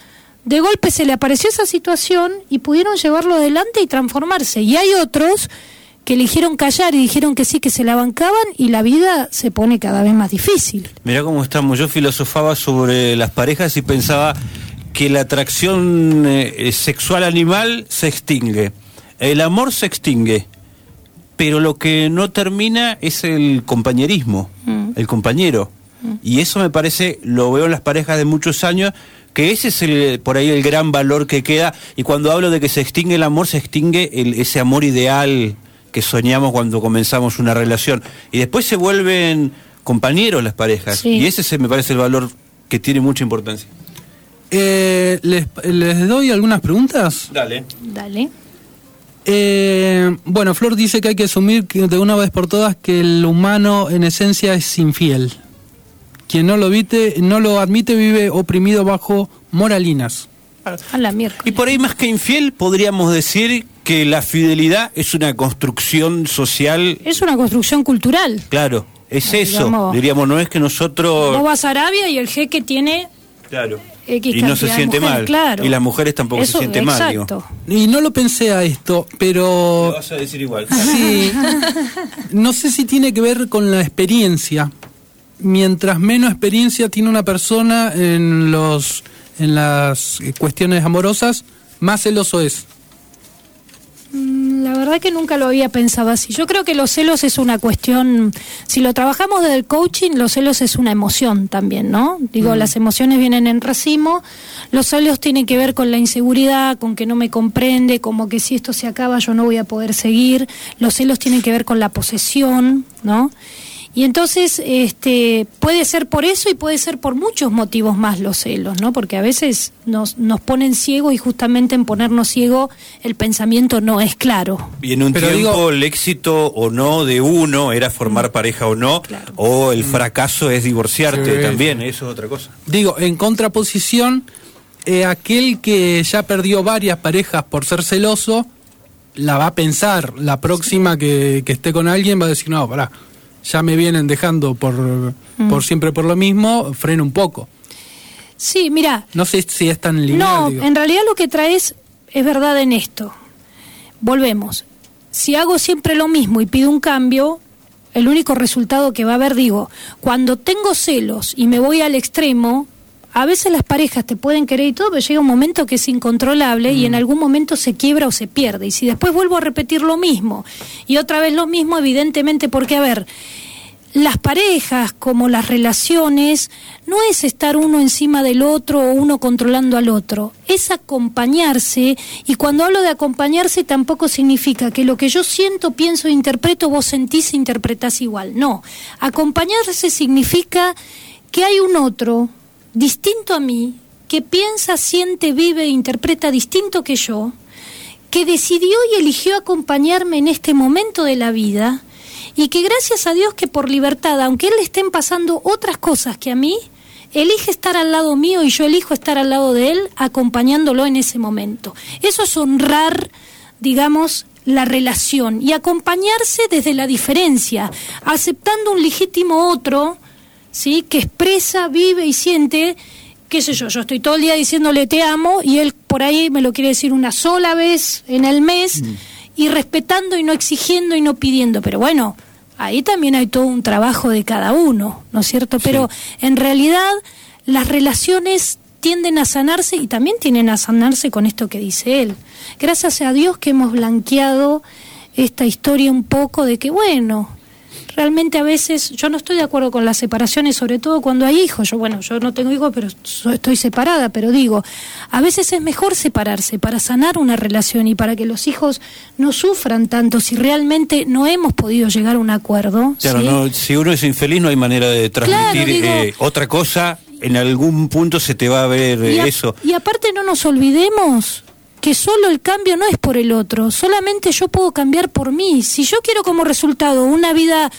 de golpe se le apareció esa situación y pudieron llevarlo adelante y transformarse. Y hay otros que eligieron callar y dijeron que sí, que se la bancaban, y la vida se pone cada vez más difícil. Mirá cómo estamos. Yo filosofaba sobre las parejas y pensaba que la atracción eh, sexual animal se extingue, el amor se extingue, pero lo que no termina es el compañerismo, mm. el compañero. Mm. Y eso me parece, lo veo en las parejas de muchos años, que ese es el, por ahí el gran valor que queda. Y cuando hablo de que se extingue el amor, se extingue el, ese amor ideal que soñamos cuando comenzamos una relación, y después se vuelven compañeros las parejas, sí. Y ese se me parece el valor que tiene mucha importancia. Eh, ¿les, ¿Les doy algunas preguntas? Dale. Dale. Eh, bueno, Flor dice que hay que asumir que de una vez por todas que el humano en esencia es infiel. Quien no lo admite, no lo admite vive oprimido bajo moralinas. A la miércoles. Y por ahí, más que infiel, podríamos decir que la fidelidad es una construcción social. Es una construcción cultural. Claro, es digamos, eso. Diríamos, no es que nosotros... Vos vas a Arabia y el jeque tiene... Claro. X y no se siente mujeres, mal. Claro. Y las mujeres tampoco eso, se sienten mal. Digo. Y no lo pensé a esto, pero... Lo vas a decir igual. Sí. No sé si tiene que ver con la experiencia. Mientras menos experiencia tiene una persona en los... en las cuestiones amorosas, más celoso es. La verdad que nunca lo había pensado así. Yo creo que los celos es una cuestión, si lo trabajamos desde el coaching, los celos es una emoción también, ¿no? Digo, mm. las emociones vienen en racimo, los celos tienen que ver con la inseguridad, con que no me comprende, como que si esto se acaba yo no voy a poder seguir. Los celos tienen que ver con la posesión, ¿no? Y entonces, este, puede ser por eso y puede ser por muchos motivos más los celos, ¿no? Porque a veces nos, nos ponen ciegos y justamente en ponernos ciego el pensamiento no es claro. Y en un Pero tiempo digo, el éxito o no de uno era formar mm. pareja o no, claro. o el fracaso es divorciarte sí, también, sí. Eso es otra cosa. Digo, en contraposición, eh, aquel que ya perdió varias parejas por ser celoso, la va a pensar, la próxima sí. que, que esté con alguien va a decir, no, pará. Ya me vienen dejando por, mm. por siempre por lo mismo, freno un poco. Sí, mira. No sé si es tan lineal. No, digo. En realidad lo que traes es verdad en esto. Volvemos. Si hago siempre lo mismo y pido un cambio, el único resultado que va a haber, digo, cuando tengo celos y me voy al extremo, a veces las parejas te pueden querer y todo, pero llega un momento que es incontrolable mm. y en algún momento se quiebra o se pierde. Y si después vuelvo a repetir lo mismo y otra vez lo mismo, evidentemente, porque, a ver, las parejas como las relaciones no es estar uno encima del otro o uno controlando al otro, es acompañarse. Y cuando hablo de acompañarse tampoco significa que lo que yo siento, pienso e interpreto, vos sentís e interpretás igual. No, acompañarse significa que hay un otro distinto a mí, que piensa, siente, vive e interpreta distinto que yo, que decidió y eligió acompañarme en este momento de la vida, y que gracias a Dios que por libertad, aunque él le estén pasando otras cosas que a mí, elige estar al lado mío y yo elijo estar al lado de él, acompañándolo en ese momento. Eso es honrar, digamos, la relación y acompañarse desde la diferencia, aceptando un legítimo otro, ¿sí? Que expresa, vive y siente, qué sé yo, yo estoy todo el día diciéndole te amo y él por ahí me lo quiere decir una sola vez en el mes, mm. y respetando y no exigiendo y no pidiendo, pero bueno, ahí también hay todo un trabajo de cada uno, ¿no es cierto? Pero sí. En realidad las relaciones tienden a sanarse y también tienden a sanarse con esto que dice él. Gracias a Dios que hemos blanqueado esta historia un poco de que, bueno, realmente a veces yo no estoy de acuerdo con las separaciones, sobre todo cuando hay hijos. Yo, bueno, yo no tengo hijos, pero estoy separada, pero digo, a veces es mejor separarse para sanar una relación y para que los hijos no sufran tanto si realmente no hemos podido llegar a un acuerdo. Claro, ¿sí? no, si uno es infeliz no hay manera de transmitir claro, digo, eh, otra cosa, en algún punto se te va a ver eh, y a, eso. Y aparte no nos olvidemos que solo el cambio no es por el otro, solamente yo puedo cambiar por mí. Si yo quiero como resultado una vida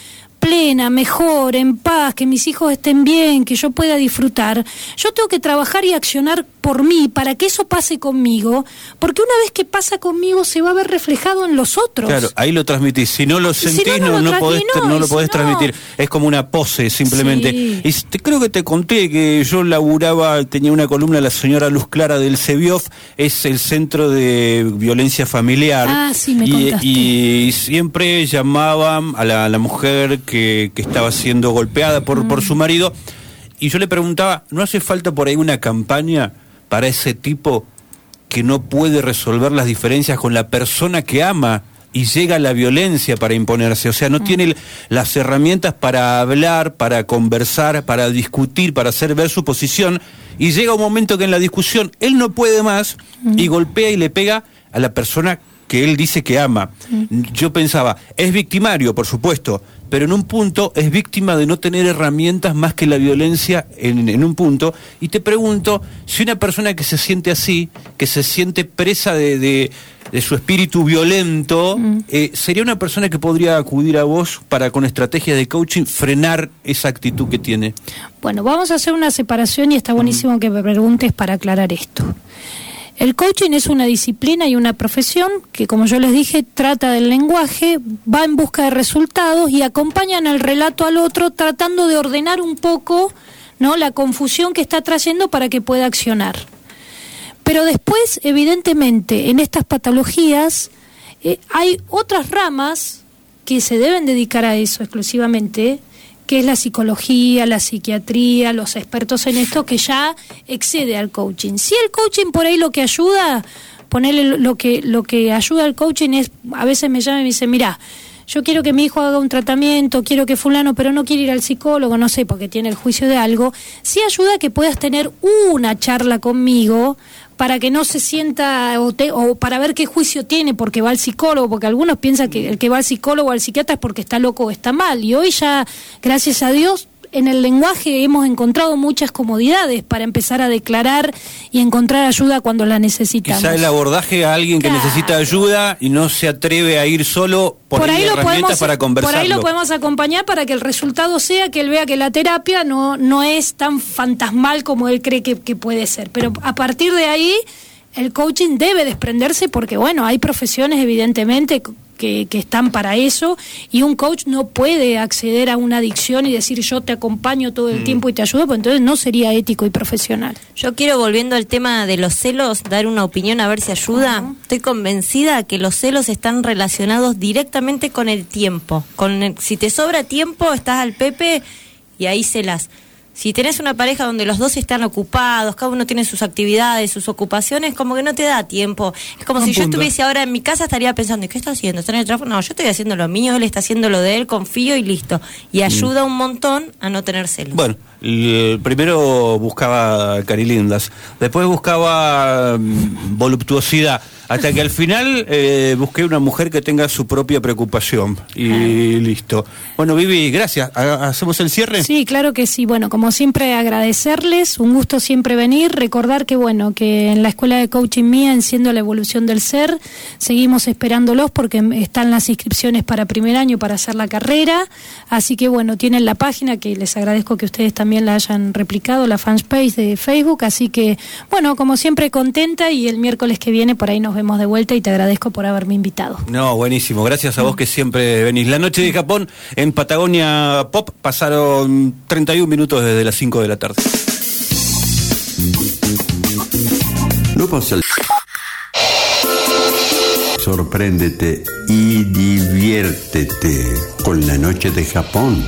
plena, mejor, en paz, que mis hijos estén bien, que yo pueda disfrutar, yo tengo que trabajar y accionar por mí para que eso pase conmigo, porque una vez que pasa conmigo se va a ver reflejado en los otros. Claro, ahí lo transmitís. Si no lo sentís, si no, no, no, lo no podés, no, no lo podés si no... transmitir. Es como una pose, simplemente. Sí. Y te, creo que te conté que yo laburaba, tenía una columna, la señora Luz Clara del CEBIOF, es el Centro de Violencia Familiar. Ah, sí, me y, contaste. y siempre llamaban a la, a la mujer que, que estaba siendo golpeada por, mm. por su marido, y yo le preguntaba, ¿no hace falta por ahí una campaña para ese tipo que no puede resolver las diferencias con la persona que ama y llega a la violencia para imponerse? O sea, no mm. tiene las herramientas para hablar, para conversar, para discutir, para hacer ver su posición, y llega un momento que en la discusión él no puede más mm. y golpea y le pega a la persona que él dice que ama. Mm. Yo pensaba, es victimario, por supuesto, pero en un punto es víctima de no tener herramientas más que la violencia en, en un punto. Y te pregunto, si una persona que se siente así, que se siente presa de, de, de su espíritu violento, mm. eh, ¿sería una persona que podría acudir a vos para, con estrategias de coaching, frenar esa actitud que tiene? Bueno, vamos a hacer una separación y está buenísimo mm. que me preguntes para aclarar esto. El coaching es una disciplina y una profesión que, como yo les dije, trata del lenguaje, va en busca de resultados y acompañan el relato al otro tratando de ordenar un poco, ¿no?, la confusión que está trayendo para que pueda accionar. Pero después, evidentemente, en estas patologías eh, hay otras ramas que se deben dedicar a eso exclusivamente, que es la psicología, la psiquiatría, los expertos en esto, que ya excede al coaching. Si el coaching por ahí lo que ayuda, ponerle lo que lo que ayuda al coaching es, a veces me llaman y me dicen, mirá, yo quiero que mi hijo haga un tratamiento, quiero que fulano, pero no quiere ir al psicólogo, no sé, porque tiene el juicio de algo. Sí ayuda a que puedas tener una charla conmigo para que no se sienta, o, te, o para ver qué juicio tiene porque va al psicólogo, porque algunos piensan que el que va al psicólogo o al psiquiatra es porque está loco o está mal, y hoy ya, gracias a Dios, en el lenguaje hemos encontrado muchas comodidades para empezar a declarar y encontrar ayuda cuando la necesitamos. Quizá el abordaje a alguien que claro. necesita ayuda y no se atreve a ir solo por, por ahí herramientas podemos, para conversarlo. Por ahí lo podemos acompañar para que el resultado sea que él vea que la terapia no, no es tan fantasmal como él cree que, que puede ser. Pero a partir de ahí, el coaching debe desprenderse porque, bueno, hay profesiones evidentemente que, que están para eso, y un coach no puede acceder a una adicción y decir yo te acompaño todo el mm. tiempo y te ayudo, pues entonces no sería ético y profesional. Yo quiero, volviendo al tema de los celos, dar una opinión a ver si ayuda. Uh-huh. Estoy convencida que los celos están relacionados directamente con el tiempo. Con el, si te sobra tiempo, estás al pepe y ahí celas. Si tenés una pareja donde los dos están ocupados, cada uno tiene sus actividades, sus ocupaciones, como que no te da tiempo. Es como un si punto. Yo estuviese ahora en mi casa, estaría pensando, ¿qué está haciendo? ¿Está en el trabajo? No, yo estoy haciendo lo mío, él está haciendo lo de él, confío y listo. Y ayuda mm. un montón a no tener celos. Bueno, el primero buscaba carilindas, después buscaba um, voluptuosidad, hasta que al final eh, busqué una mujer que tenga su propia preocupación y ah. listo. Bueno, Vivi, gracias. ¿Hacemos el cierre? Sí, claro que sí. Bueno, como siempre, agradecerles, un gusto siempre venir, recordar que bueno, que en la Escuela de Coaching mía, Enciendo la Evolución del Ser, seguimos esperándolos porque están las inscripciones para primer año para hacer la carrera, así que bueno, tienen la página, que les agradezco que ustedes también la hayan replicado, la fanpage de Facebook, así que bueno, como siempre, contenta, y el miércoles que viene por ahí nos vemos de vuelta, y te agradezco por haberme invitado. No, buenísimo, gracias a vos que siempre venís. La noche de Japón en Patagonia Pop, pasaron treinta y un minutos desde las cinco de la tarde. No pasa el... Sorpréndete y diviértete con la noche de Japón.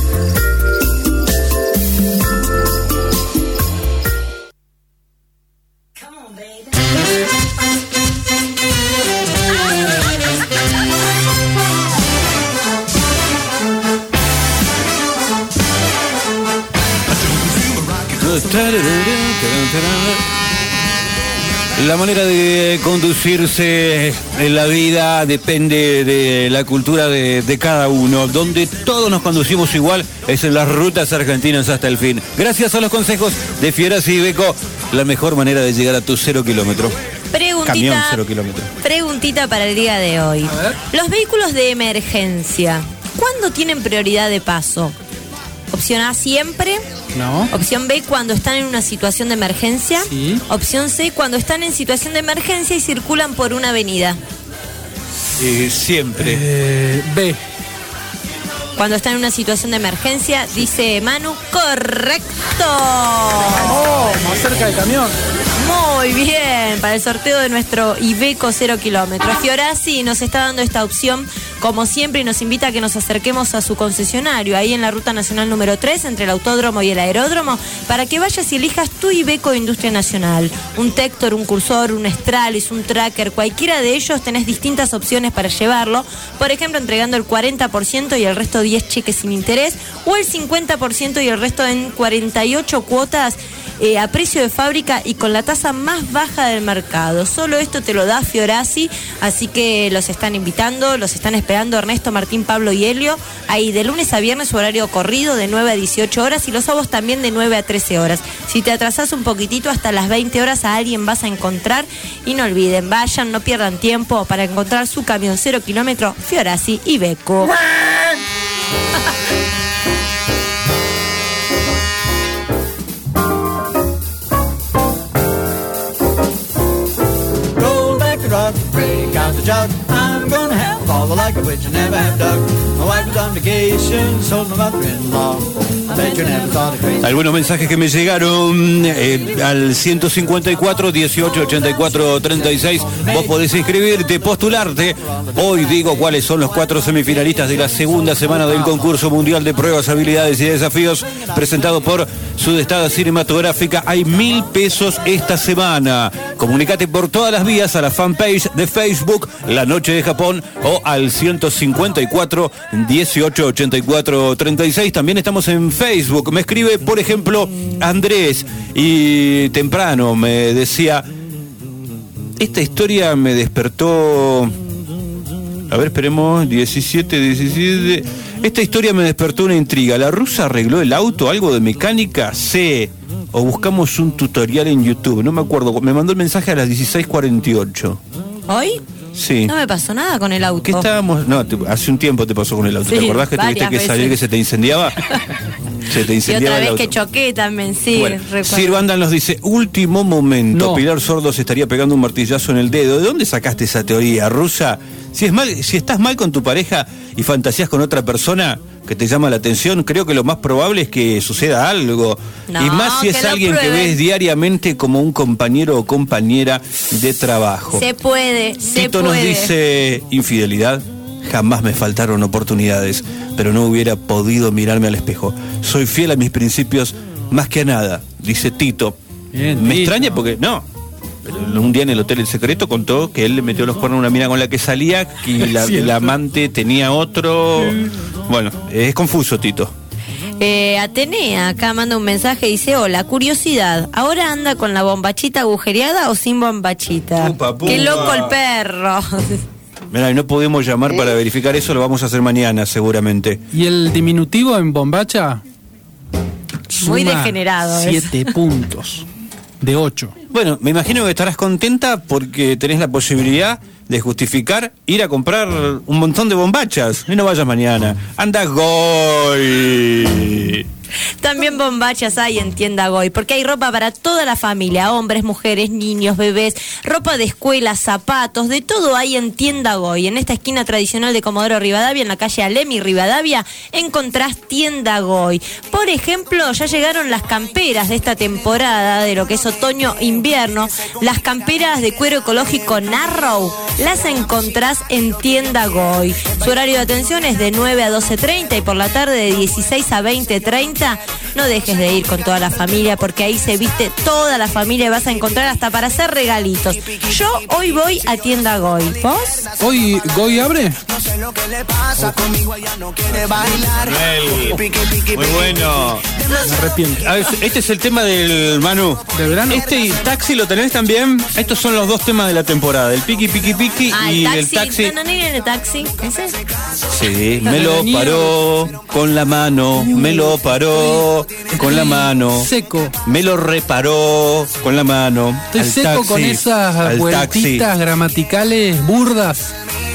La manera de conducirse en la vida depende de la cultura de, de cada uno. Donde todos nos conducimos igual es en las rutas argentinas hasta el fin. Gracias a los consejos de Fieras y Beco, la mejor manera de llegar a tu cero kilómetro. Preguntita, Camión cero kilómetro. Preguntita para el día de hoy. Los vehículos de emergencia, ¿Cuándo tienen prioridad de paso? Opción A, siempre. No. Opción B, cuando están en una situación de emergencia. Sí. Opción C, cuando están en situación de emergencia y circulan por una avenida. Eh, siempre. Eh, B. Cuando están en una situación de emergencia, dice Manu, correcto. Oh, más cerca del camión. Muy bien, para el sorteo de nuestro Iveco cero kilómetros. Fiorasi nos está dando esta opción, como siempre, y nos invita a que nos acerquemos a su concesionario, ahí en la Ruta Nacional número tres, entre el autódromo y el aeródromo, para que vayas y elijas tu Iveco de Industria Nacional. Un Tector, un Cursor, un Stralis, un Tracker, cualquiera de ellos tenés distintas opciones para llevarlo. Por ejemplo, entregando el cuarenta por ciento y el resto diez cheques sin interés, o el cincuenta por ciento y el resto en cuarenta y ocho cuotas eh, a precio de fábrica y con la tasa más baja del mercado. Solo esto te lo da Fiorasi, así que los están invitando, los están esperando Ernesto, Martín, Pablo y Helio, ahí de lunes a viernes su horario corrido de nueve a dieciocho horas y los sábados también de nueve a trece horas. Si te atrasás un poquitito hasta las veinte horas a alguien vas a encontrar, y no olviden, vayan, no pierdan tiempo para encontrar su camión cero kilómetro Fiorasi Iveco. Break out the jug. I'm gonna have all the like of which I never have dug. My wife was on vacation, so my mother-in-law. I bet you never thought of crazy. Algunos mensajes que me llegaron eh, al ciento cincuenta y cuatro, dieciocho, ochenta y cuatro, treinta y seis. Vos podés inscribirte, postularte. Hoy digo cuáles son los cuatro semifinalistas de la segunda semana del concurso mundial de pruebas, habilidades y desafíos presentado por Sudestada Cinematográfica. Hay mil pesos esta semana. Comunicate por todas las vías a la fanpage de Facebook La Noche de Japón o al ciento cincuenta y cuatro, dieciocho, ochenta y cuatro, treinta y seis. También estamos en Facebook. Me escribe, por ejemplo, Andrés, y temprano me decía, esta historia me despertó... A ver, esperemos, diecisiete, diecisiete... Esta historia me despertó una intriga. ¿La rusa arregló el auto? ¿Algo de mecánica? Sí. O buscamos un tutorial en YouTube. No me acuerdo. Me mandó el mensaje a las dieciséis cuarenta y ocho. ¿Hoy? Sí. No me pasó nada con el auto. ¿Qué estábamos? No, te, hace un tiempo te pasó con el auto. Sí, ¿te acordás que tuviste que veces. salir, que se te incendiaba? Se te Y incendiaba otra el vez auto. que choqué también, sí. Bueno, recuerdo. Sir Vandal nos dice, último momento, No. Pilar Sordo se estaría pegando un martillazo en el dedo. ¿De dónde sacaste esa teoría, rusa? Si es mal, si estás mal con tu pareja y fantasías con otra persona que te llama la atención, creo que lo más probable es que suceda algo. No, y más si que es lo alguien que prueben. ves diariamente como un compañero o compañera de trabajo. Se puede, se Tito puede. nos dice, infidelidad. Jamás me faltaron oportunidades, pero no hubiera podido mirarme al espejo. Soy fiel a mis principios más que a nada, dice Tito. Bien, me Tito. extraña porque no. Pero un día en el Hotel El Secreto contó que él le metió los cuernos a una mina con la que salía y la, Cierto. la amante tenía otro. Bueno, es confuso, Tito. Eh, Atenea acá manda un mensaje y dice, hola, curiosidad, ¿ahora anda con la bombachita agujereada o sin bombachita? Pupa, pupa. ¡Qué loco el perro! Mirá, y no podemos llamar para verificar eso, lo vamos a hacer mañana seguramente. ¿Y el diminutivo en bombacha? Muy Suma degenerado eso. Siete puntos de ocho. Bueno, me imagino que estarás contenta porque tenés la posibilidad de justificar ir a comprar un montón de bombachas. Y no vayas mañana. Anda Goy. También bombachas hay en Tienda Goy, porque hay ropa para toda la familia, hombres, mujeres, niños, bebés, ropa de escuela, zapatos, de todo hay en Tienda Goy. En esta esquina tradicional de Comodoro Rivadavia, en la calle Alemi Rivadavia, encontrás Tienda Goy. Por ejemplo, ya llegaron las camperas de esta temporada, de lo que es otoño-invierno, las camperas de cuero ecológico Narrow, las encontrás en Tienda Goy. Su horario de atención es de nueve a doce treinta y por la tarde de dieciséis a veinte treinta. No dejes de ir con toda la familia porque ahí se viste toda la familia y vas a encontrar hasta para hacer regalitos. Yo hoy voy a Tienda Goy. ¿Vos? ¿Hoy Goy abre? Muy bueno. Me arrepiento. A ver, este es el tema del Manu. ¿De verano? Este y Taxi lo tenés también. Estos son los dos temas de la temporada. El Piki Piki Piki Ah, y el el taxi. taxi. No, no, no, el taxi. ¿Ese? Sí, me lo paró con la mano, me lo paró con la mano, Seco. me lo reparó con la mano. Estoy al seco taxi, con esas al vueltitas taxi. gramaticales burdas.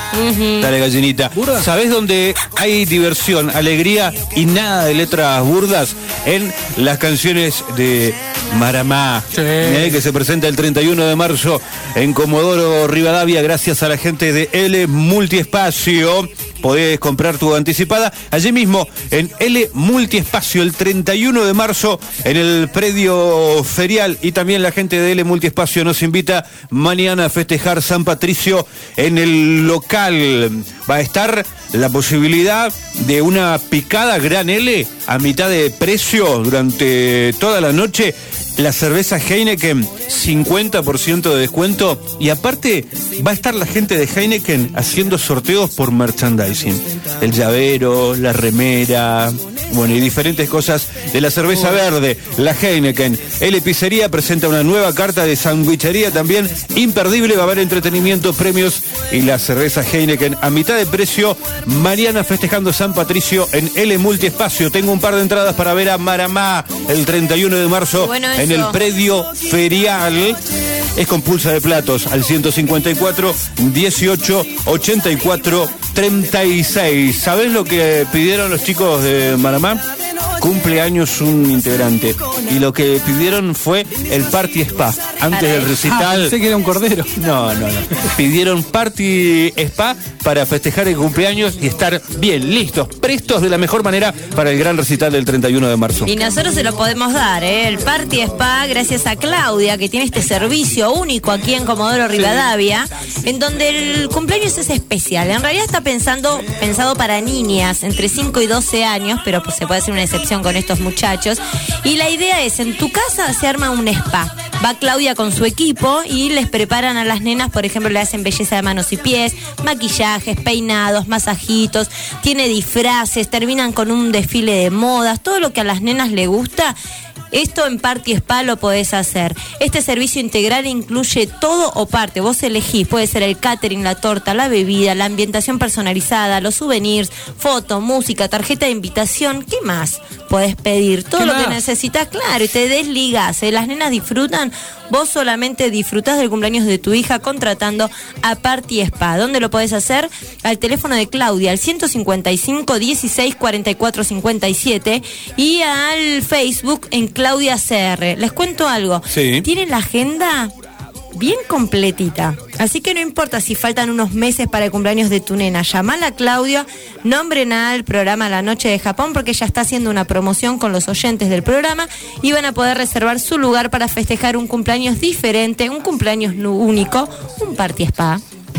Ujú. Dale, gallinita. ¿Sabés dónde hay diversión, alegría y nada de letras burdas? En las canciones de Maramá, eh, que se presenta el treinta y uno de marzo en Comodoro Rivadavia, gracias a la gente de L Multiespacio. Podés comprar tu anticipada allí mismo en L Multiespacio el treinta y uno de marzo en el predio ferial, y también la gente de L Multiespacio nos invita mañana a festejar San Patricio en el local. Va a estar la posibilidad de una picada Gran L a mitad de precio durante toda la noche. La cerveza Heineken, cincuenta por ciento de descuento. Y aparte, va a estar la gente de Heineken haciendo sorteos por merchandising. El llavero, la remera, bueno, y diferentes cosas de la cerveza verde, la Heineken. El Pizzería presenta una nueva carta de sandwichería también imperdible. Va a haber entretenimiento, premios y la cerveza Heineken a mitad de precio. Mañana festejando San Patricio en L Multiespacio. Tengo un par de entradas para ver a Maramá el treinta y uno de marzo. Bueno, en el predio ferial. Es con pulsa de platos al ciento cincuenta y cuatro, dieciocho, ochenta y cuatro, treinta y seis. ¿Sabés lo que pidieron los chicos de Maramá? Cumpleaños un integrante. Y lo que pidieron fue el Party Spa. Antes del recital. Ah, pensé que era un cordero. No, no, no. Pidieron Party Spa para festejar el cumpleaños y estar bien, listos, prestos de la mejor manera para el gran recital del treinta y uno de marzo. Y nosotros se lo podemos dar, ¿eh? El Party Spa, gracias a Claudia, que tiene este servicio único aquí en Comodoro Rivadavia, sí, en donde el cumpleaños es especial. En realidad está pensando, pensado para niñas entre cinco y doce años, pero pues se puede hacer una excepción con estos muchachos. Y la idea es, en tu casa se arma un spa. Va Claudia con su equipo y les preparan a las nenas, por ejemplo, le hacen belleza de manos y pies, maquillajes, peinados, masajitos, tiene disfraces, terminan con un desfile de modas, todo lo que a las nenas les gusta. Esto en Party Spa lo podés hacer. Este servicio integral incluye todo o parte. Vos elegís, puede ser el catering, la torta, la bebida, la ambientación personalizada, los souvenirs, foto, música, tarjeta de invitación. ¿Qué más podés pedir? Todo lo más que necesitas, claro, y te desligás. ¿eh? Las nenas disfrutan, vos solamente disfrutás del cumpleaños de tu hija contratando a Party Spa. ¿Dónde lo podés hacer? Al teléfono de Claudia, al ciento cincuenta y cinco, dieciséis, cuarenta y cuatro, cincuenta y siete, y al Facebook en Claudia C R. Les cuento algo. Sí. Tienen la agenda bien completita. Así que no importa si faltan unos meses para el cumpleaños de tu nena. Llamala a Claudia, nombren al programa La Noche de Japón, porque ella está haciendo una promoción con los oyentes del programa y van a poder reservar su lugar para festejar un cumpleaños diferente, un cumpleaños único, un Party Spa.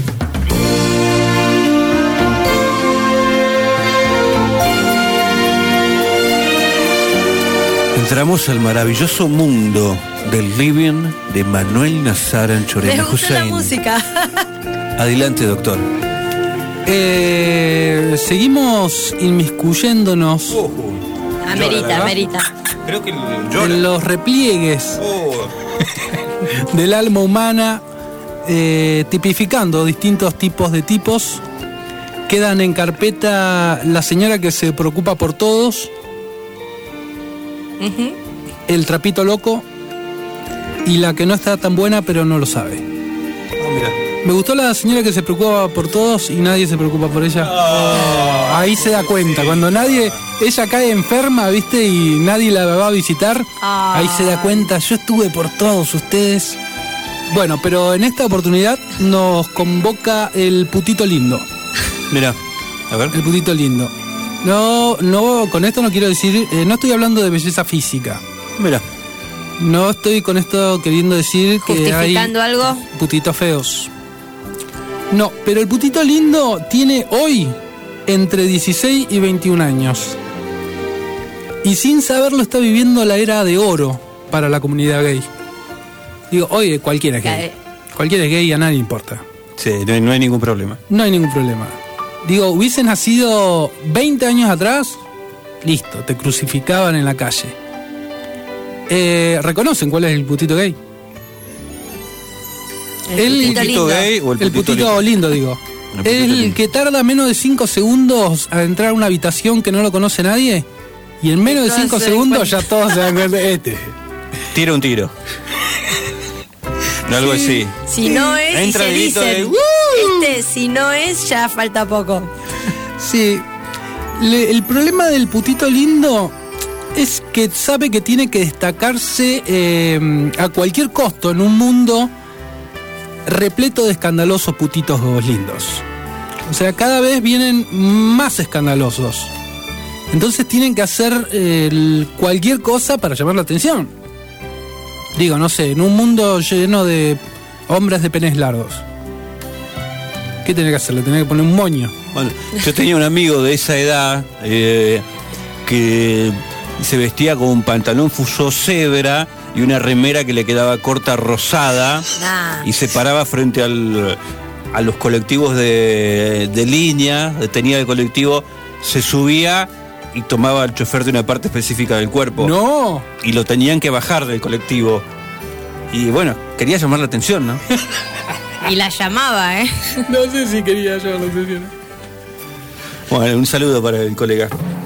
Entramos al maravilloso mundo del living de Manuel Nazar Anchorena. Me gusta la música. Adelante, doctor. Eh, seguimos inmiscuyéndonos. Oh, amerita, amerita. Creo que en los repliegues oh. del alma humana, eh, tipificando distintos tipos de tipos. Quedan en carpeta la señora que se preocupa por todos, uh-huh, el trapito loco y la que no está tan buena pero no lo sabe. Oh, mira. Me gustó la señora que se preocupa por todos y nadie se preocupa por ella. Oh. Ahí se da cuenta, cuando nadie, ella cae enferma, ¿viste? Y nadie la va a visitar, oh, ahí se da cuenta, yo estuve por todos ustedes. Bueno, pero en esta oportunidad nos convoca el putito lindo. Mira, a ver. El putito lindo. No, no, con esto no quiero decir, eh, no estoy hablando de belleza física. Mira. No estoy con esto queriendo decir que hay ¿Justificando algo? Putitos feos. No, pero el putito lindo tiene hoy entre dieciséis y veintiún años. Y sin saberlo está viviendo la era de oro para la comunidad gay. Digo, oye, cualquiera es gay. Cualquiera es gay y a nadie importa. Sí, no hay, no hay ningún problema. No hay ningún problema. Digo, hubiesen nacido veinte años atrás, listo, te crucificaban en la calle. Eh, ¿Reconocen cuál es el putito gay? El, el putito gay o el putito, el putito lindo, lindo digo. El, putito el lindo. Que tarda menos de cinco segundos a entrar a una habitación que no lo conoce nadie. Y en menos de cinco segundos ya todos se dan cuenta de este. Tira un tiro. No, algo así. Si no es, entra y se el grito dicen, de, viste, si no es, ya falta poco. Sí. Le- el problema del putito lindo es que sabe que tiene que destacarse eh, a cualquier costo en un mundo repleto de escandalosos putitos lindos. O sea, cada vez vienen más escandalosos. Entonces tienen que hacer eh, el- cualquier cosa para llamar la atención. Digo, no sé, en un mundo lleno de hombres de penes largos, ¿qué tiene que hacer? Le tiene que poner un moño. Bueno, yo tenía un amigo de esa edad eh, que se vestía con un pantalón fuso cebra y una remera que le quedaba corta rosada Ah. y se paraba frente al, a los colectivos de, de línea, detenía el colectivo, se subía y tomaba al chofer de una parte específica del cuerpo. ¡No! Y lo tenían que bajar del colectivo. Y bueno, quería llamar la atención, ¿no? Y la llamaba, ¿eh? No sé si quería yo la atención. Bueno, un saludo para el colega.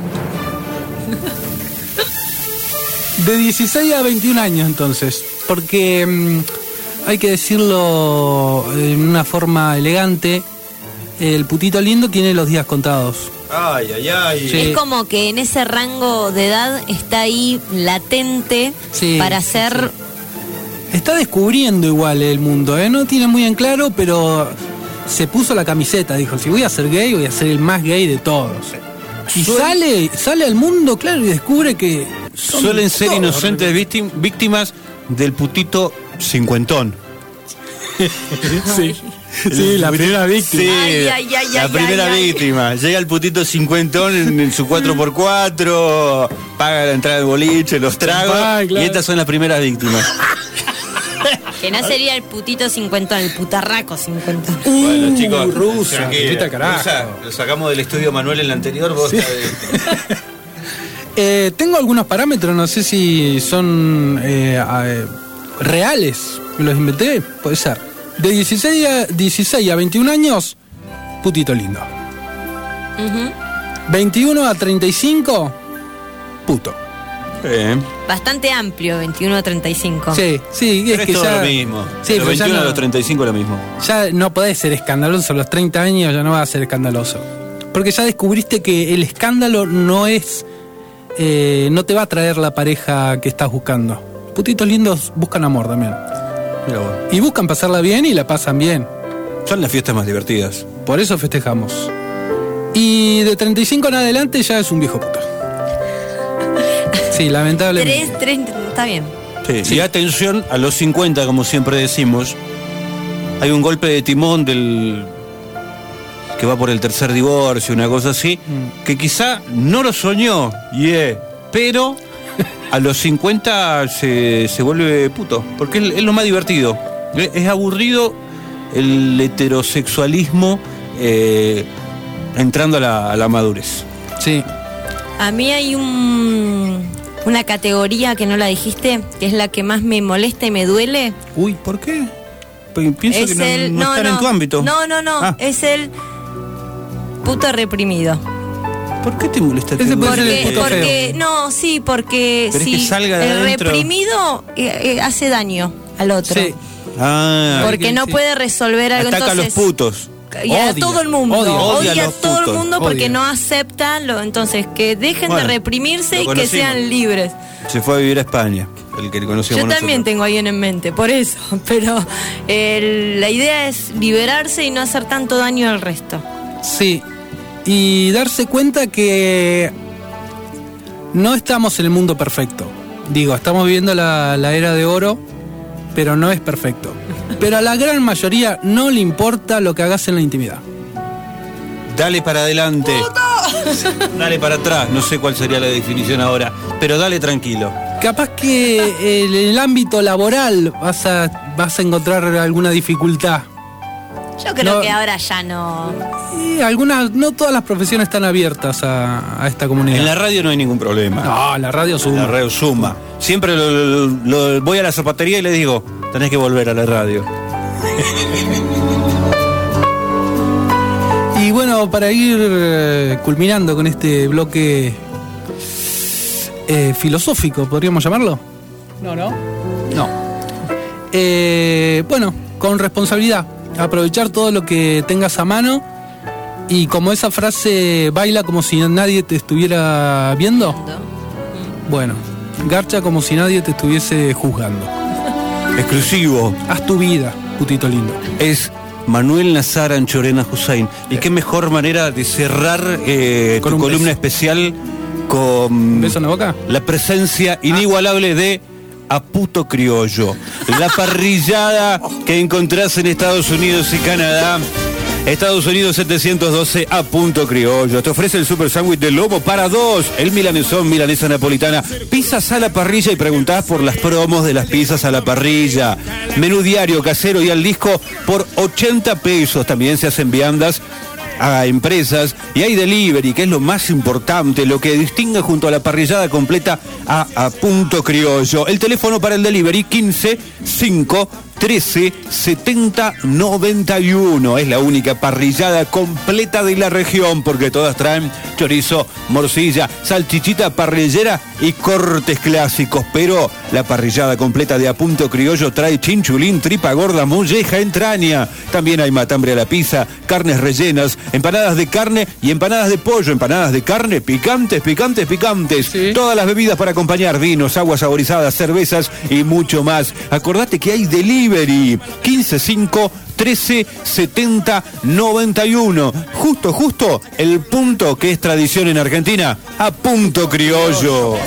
De dieciséis a veintiún años entonces, porque mm, hay que decirlo en una forma elegante, el putito lindo tiene los días contados. Ay, ay, ay. Sí. Es como que en ese rango de edad está ahí latente Sí, para sí, ser... Está descubriendo igual el mundo, ¿eh? No tiene muy en claro, pero se puso la camiseta, dijo, si voy a ser gay, voy a ser el más gay de todos. Y sale, sale al mundo, claro, y descubre que son Suelen ser todos inocentes víctim- víctimas del putito cincuentón. Sí, sí, la primera víctima. Sí, Ay, ay, ay, la ay, primera ay, ay. víctima. Llega el putito cincuentón en, en su cuatro por cuatro, paga la entrada del boliche, los tragos, Ay, claro. y estas son las primeras víctimas. Que no sería el putito cincuentón, el putarraco cincuentón. Bueno, chicos, rusa, tranquila. quita carajo. Rusa, lo sacamos del estudio Manuel en la anterior, vos Sí. está- Eh, tengo algunos parámetros, no sé si son eh, eh, reales, me los inventé, puede ser. De dieciséis a, dieciséis a veintiún años, putito lindo. Ujú. veintiuno a treinta y cinco, puto. Eh, Bastante amplio, veintiuno a treinta y cinco. Sí, sí, pero es es que todo ya, lo mismo. Sí, de los pero ya veintiuno a no- los treinta y cinco lo mismo. ya no podés ser escandaloso a los treinta años, ya no vas a ser escandaloso. Porque ya descubriste que el escándalo no es, eh, no te va a traer la pareja que estás buscando. Putitos lindos buscan amor también. Mira vos. Y buscan pasarla bien y la pasan bien. Son las fiestas más divertidas. Por eso festejamos. Y de treinta y cinco en adelante ya es un viejo puto. Sí, lamentablemente. Tres, treinta, está bien. Sí. Y atención a los cincuenta, como siempre decimos. Hay un golpe de timón del que va por el tercer divorcio, una cosa así, que quizá no lo soñó, yeah, pero a los cincuenta se, se vuelve puto, porque es, es lo más divertido. Es, es aburrido el heterosexualismo eh, entrando a la, a la madurez. Sí. A mí hay un, una categoría que no la dijiste, que es la que más me molesta y me duele. Uy, ¿por qué? Pi- Pienso Es que no, el, no están en tu ámbito. No, no, no, Ah. es el puto reprimido. ¿Por qué te molesta? Ese puede ser el Porque, puto porque no, sí, porque Pero es si que salga de el adentro. reprimido eh, eh, hace daño al otro. Sí. Ah, Porque no sí. puede resolver algo. ataca Entonces, a los putos. y a Odia, todo el mundo. odia. Odia, Odia a a los todo el putos. mundo porque Odia. no aceptan lo. Entonces, que dejen Bueno, de reprimirse lo y que conocimos. sean libres. Se fue a vivir a España, el que conocíamos Yo también nosotros. tengo a alguien en mente, por eso. Pero eh, la idea es liberarse y no hacer tanto daño al resto. Sí. Y darse cuenta que no estamos en el mundo perfecto. Digo, estamos viviendo la, la era de oro, pero no es perfecto. Pero a la gran mayoría no le importa lo que hagas en la intimidad. Dale para adelante. Dale para atrás. No sé cuál sería la definición ahora, pero dale tranquilo. Capaz que en el ámbito laboral vas a, vas a encontrar alguna dificultad. Yo creo No. que ahora ya no. Y algunas, no todas las profesiones están abiertas a, a esta comunidad. En la radio no hay ningún problema. No, la radio suma. La radio suma. Siempre lo- lo- lo- voy a la zapatería y le digo, tenés que volver a la radio. Y bueno, para ir eh, culminando con este bloque eh, filosófico, ¿podríamos llamarlo? No, no. No. Eh, bueno, con responsabilidad. aprovechar todo lo que tengas a mano. Y como esa frase, baila como si nadie te estuviera viendo. Bueno, garcha como si nadie te estuviese juzgando. Exclusivo. Haz tu vida, putito lindo. Es Manuel Nazar Anchorena Hussein. Y qué mejor manera de cerrar eh, tu columna beso. especial con ¿beso en la boca? La presencia inigualable ah. de Aputo Criollo. La parrillada que encontrás en Estados Unidos y Canadá. Estados Unidos setecientos doce, Apunto Criollo. Te ofrece el super sándwich de lobo para dos, el milanesón, milanesa napolitana, pizzas a la parrilla y preguntás por las promos de las pizzas a la parrilla. Menú diario, casero y al disco por ochenta pesos. También se hacen viandas a empresas y hay delivery, que es lo más importante, lo que distingue junto a la parrillada completa a Apunto Criollo. El teléfono para el delivery quince cinco trece setenta noventa y uno. Es la única parrillada completa de la región, porque todas traen chorizo, morcilla, salchichita parrillera y cortes clásicos, pero la parrillada completa de Apunto Criollo trae chinchulín, tripa gorda, molleja, entraña. También hay matambre a la pizza, carnes rellenas, empanadas de carne y empanadas de pollo, empanadas de carne picantes, picantes, picantes. Sí. Todas las bebidas para acompañar, vinos, aguas saborizadas, cervezas y mucho más. Acordate que hay delivery quince cinco trece setenta noventa y uno. Justo, justo el punto que es tradición en Argentina, Apunto Criollo.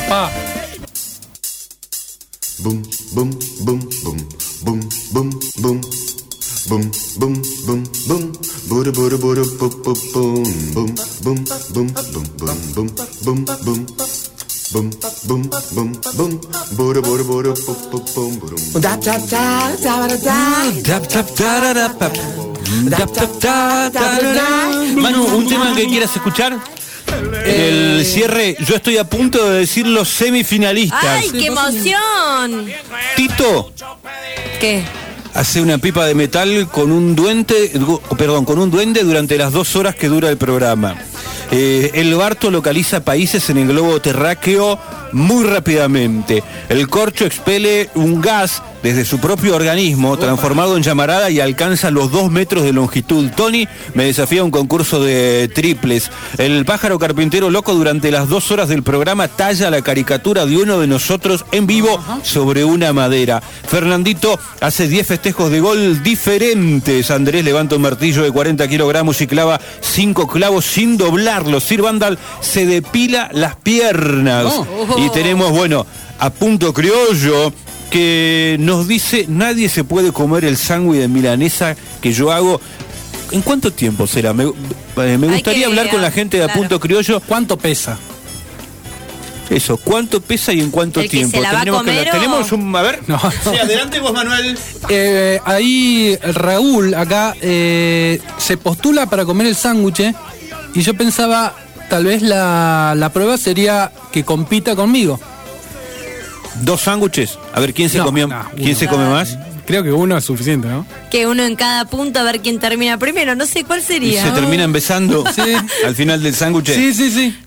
Boom, boom, boom, boom, boom, boom, boom. Boom, boom, boom, boom, buru, buru, buru, boom, boom, boom, boom, boom, boom, boom, boom, boom, boom. Boom, boom, boom, boom, buru, buru, buru, boom, boom, boom. Dap, dap, dap, dap, dap, dap, dap, dap, dap. Manu, ¿un tema que quieras escuchar? El cierre, yo estoy a punto de decir los semifinalistas. ¡Ay, qué emoción! Tito. ¿Qué? Hace una pipa de metal con un duende, perdón, con un duende durante las dos horas que dura el programa. Eh, el Barto localiza países en el globo terráqueo muy rápidamente. El corcho expele un gas desde su propio organismo, transformado en llamarada, y alcanza los dos metros de longitud. Tony me desafía a un concurso de triples. El pájaro carpintero loco durante las dos horas del programa talla la caricatura de uno de nosotros en vivo sobre una madera. Fernandito hace diez festejos de gol diferentes. Andrés levanta un martillo de cuarenta kilogramos y clava cinco clavos sin doblarlos. Sir Vandal se depila las piernas. Oh, oh. Y tenemos, bueno, Apunto Criollo, que nos dice: nadie se puede comer el sándwich de milanesa que yo hago. ¿En cuánto tiempo será? Me, me gustaría hablar ver, con la gente de claro. Apunto Criollo. ¿Cuánto pesa? Eso, ¿cuánto pesa y en cuánto ¿El tiempo? Que se la va tenemos a comer que, o... tenemos un, a ver. No, no. Sí, adelante vos, Manuel. Eh, ahí Raúl acá eh, se postula para comer el sándwich y yo pensaba, tal vez la, la prueba sería que compita conmigo. ¿Dos sándwiches? A ver, ¿quién se no, comió? No, ¿Quién se come más? Creo que uno es suficiente, ¿no? Que uno en cada punto, a ver quién termina primero. No sé cuál sería. ¿Y se terminan besando sí. al final del sándwich? Sí, sí, sí.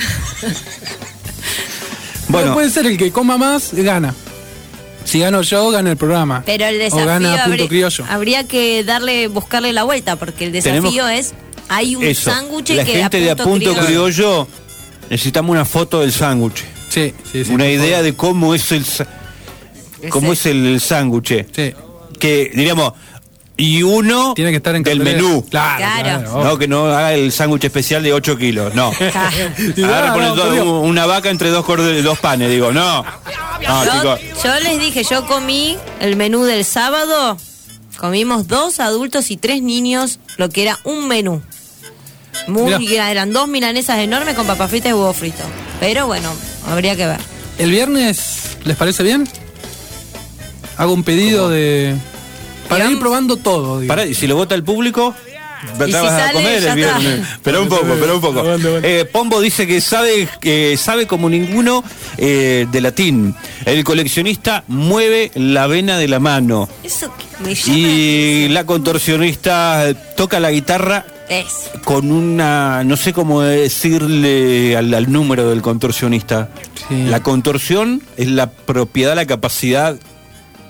Bueno, puede ser el que coma más, gana. Si gano yo, gana el programa. Pero el desafío o gana Punto Criollo. Habría que darle, buscarle la vuelta, porque el desafío Tenemos... es, hay un sándwich que la gente de Apunto Criollo, Criollo necesitamos una foto del sándwich. Sí, sí, sí. Una idea de cómo es el cómo es el sándwich. Sí. Que diríamos, y uno tiene que estar en del menú. Claro, claro. claro. No, que no haga el sándwich especial de ocho kilos. No. Ahora poner no, una vaca entre dos, cordes, dos panes, digo, no. no yo, yo les dije, yo comí el menú del sábado, comimos dos adultos y tres niños, lo que era un menú. Muy Mirá. Eran dos milanesas enormes con papas fritas y huevo frito. Pero bueno, habría que ver. ¿El viernes les parece bien? Hago un pedido ¿Cómo? de... Para ir probando todo. Digo. Para, y si lo vota el público, te si vas sale, a comer el viernes. Pero un poco, pero un poco. Eh, Pombo dice que sabe, que sabe como ninguno eh, de latín. El coleccionista mueve la vena de la mano. Eso me llama y la contorsionista toca la guitarra es. con una, no sé cómo decirle al, al número del contorsionista. Sí. La contorsión es la propiedad, la capacidad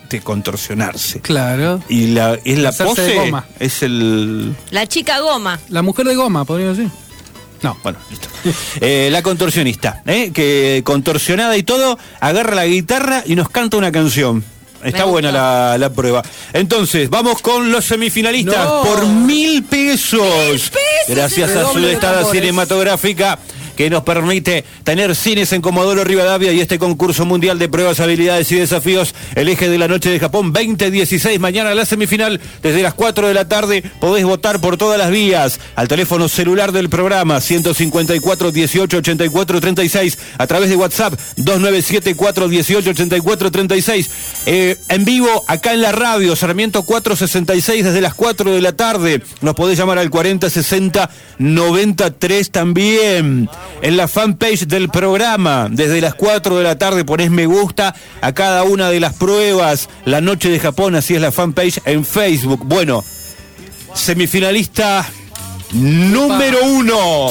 de contorsionarse. Claro. Y la, es la Hacerse de pose, goma. es el... La chica goma. La mujer de goma, podríamos decir. No. Bueno, listo. Eh, la contorsionista, ¿eh? que contorsionada y todo, agarra la guitarra y nos canta una canción. Está buena la, la prueba. Entonces, vamos con los semifinalistas No. por mil pesos. ¡Mil pesos! Gracias a su Redoble de estada tambores. cinematográfica que nos permite tener cines en Comodoro Rivadavia y este concurso mundial de pruebas, habilidades y desafíos, el eje de la noche de Japón veinte dieciséis, mañana la semifinal desde las cuatro de la tarde. Podés votar por todas las vías al teléfono celular del programa ciento cincuenta y cuatro, dieciocho, ochenta y cuatro, treinta y seis, a través de WhatsApp dos nueve siete cuatro, dieciocho, ochenta y cuatro, treinta y seis, eh, en vivo acá en la radio Sarmiento cuatrocientos sesenta y seis desde las cuatro de la tarde. Nos podés llamar al cuarenta sesenta noventa y tres también. En la fanpage del programa, desde las cuatro de la tarde ponés me gusta a cada una de las pruebas. La Noche de Japón, así es la fanpage en Facebook. Bueno, semifinalista número uno.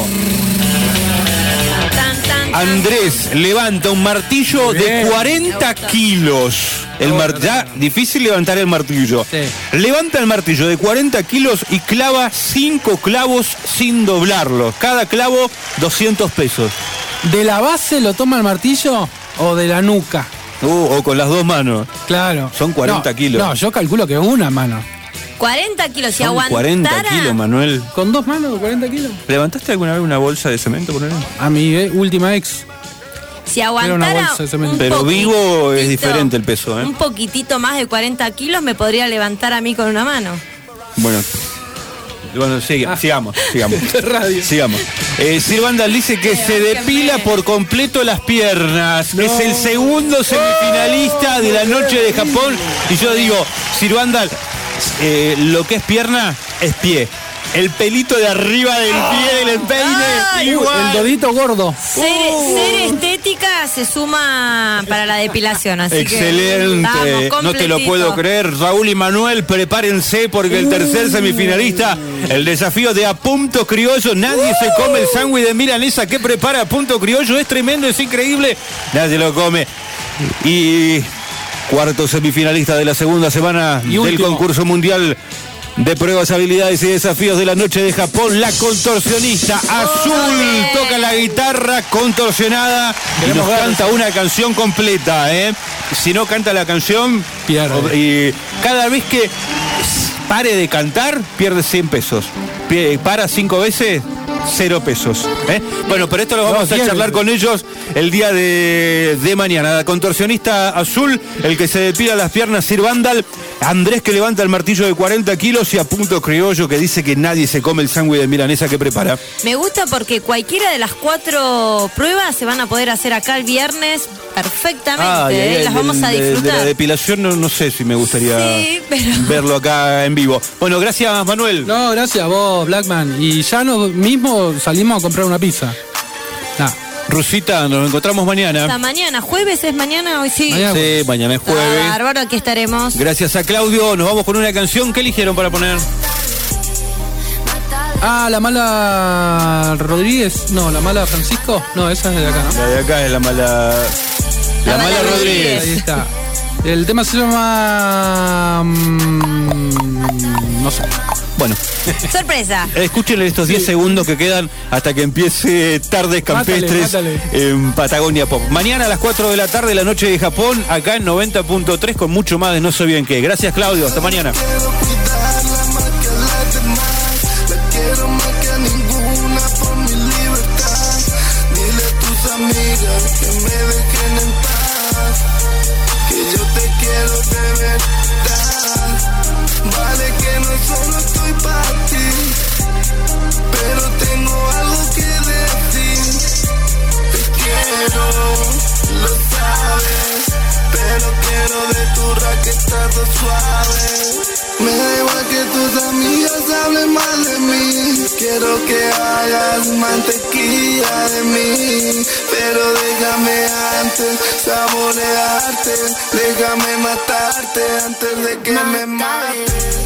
Andrés levanta un martillo de cuarenta kilos. El mar... Ya, difícil levantar el martillo. Sí. Levanta el martillo de cuarenta kilos y clava cinco clavos sin doblarlos. Cada clavo, doscientos pesos. ¿De la base lo toma el martillo o de la nuca? Uh, o con las dos manos. Claro. Son cuarenta No, kilos. No, yo calculo que una mano. cuarenta kilos, si Son aguantara... cuarenta kilos, Manuel. ¿Con dos manos, cuarenta kilos? ¿Levantaste alguna vez una bolsa de cemento, por ejemplo? A mi eh, última ex. Si Era una aguantara bolsa de cemento. un Pero vivo es poquitito- diferente el peso, ¿eh? Un poquitito más de cuarenta kilos me podría levantar a mí con una mano. Bueno. Bueno, sigue, Ah. sigamos, sigamos. Radio. Sigamos. Eh, Sir Vandal dice que se depila por completo las piernas. Es el segundo semifinalista de la Noche de Japón. Y yo digo, Sir Vandal, eh, lo que es pierna es pie. El pelito de arriba del pie del empeine, Ay, igual. El dodito gordo. Ser, ser estética se suma para la depilación, así Excelente, que vamos, no te lo completito. puedo creer. Raúl y Manuel, prepárense porque el tercer semifinalista, el desafío de A Punto Criollo. Nadie se come el sándwich de milanesa que prepara A Punto Criollo. Es tremendo, es increíble. Nadie lo come. Y cuarto semifinalista de la segunda semana Y del último. concurso mundial de pruebas, habilidades y desafíos de la Noche de Japón, la contorsionista Azul toca la guitarra contorsionada y nos canta una canción completa, ¿eh? Si no canta la canción, Pierde. y cada vez que pare de cantar, pierde cien pesos. Pie- Para cinco veces, cero pesos. ¿eh? Bueno, pero esto lo vamos No, a pierde. charlar con ellos el día de, de mañana. La contorsionista Azul, el que se depila las piernas, Sir Vandal, Andrés que levanta el martillo de cuarenta kilos y A Punto Criollo que dice que nadie se come el sándwich de milanesa que prepara. Me gusta porque cualquiera de las cuatro pruebas se van a poder hacer acá el viernes perfectamente, Ay, ¿eh? ay, las del- vamos a de- De, disfrutar. la depilación no, no sé si me gustaría Sí, pero... verlo acá en vivo. Bueno, gracias Manuel. No, gracias a vos, Blackman. Y ya nos mismo salimos a comprar una pizza. Nah. Rusita, nos encontramos mañana. Hasta mañana, jueves es mañana, hoy sí. Mañana. Sí, mañana es Ah, jueves. bárbaro, aquí estaremos. Gracias a Claudio, nos vamos con una canción. ¿Qué eligieron para poner? Ah, la mala Rodríguez. No, la mala Francisco. No, esa es de acá, ¿no? La de acá es la mala. La, La mala mala Rodríguez. Ahí está. El tema se llama. mm, no sé. Bueno, Sorpresa. escuchen estos diez segundos que quedan hasta que empiece Tardes Campestres Mátale, en Patagonia Pop. Mañana a las cuatro de la tarde, la Noche de Japón, acá en noventa punto tres, con mucho más de No sé bien qué. Gracias, Claudio. Hasta mañana. Quiero más que a ninguna por mi libertad. Dile a tus amigas que me dejen en paz, que yo te quiero de verdad. Vale que no solo estoy para ti, pero tengo algo que decir. Te quiero, lo sabes, pero quiero de tu raquetazo suave. Me da igual que tus amigas hablen mal de mí. Quiero que hagas mantequilla de mí, pero déjame antes saborearte. Déjame matarte antes de que me mates.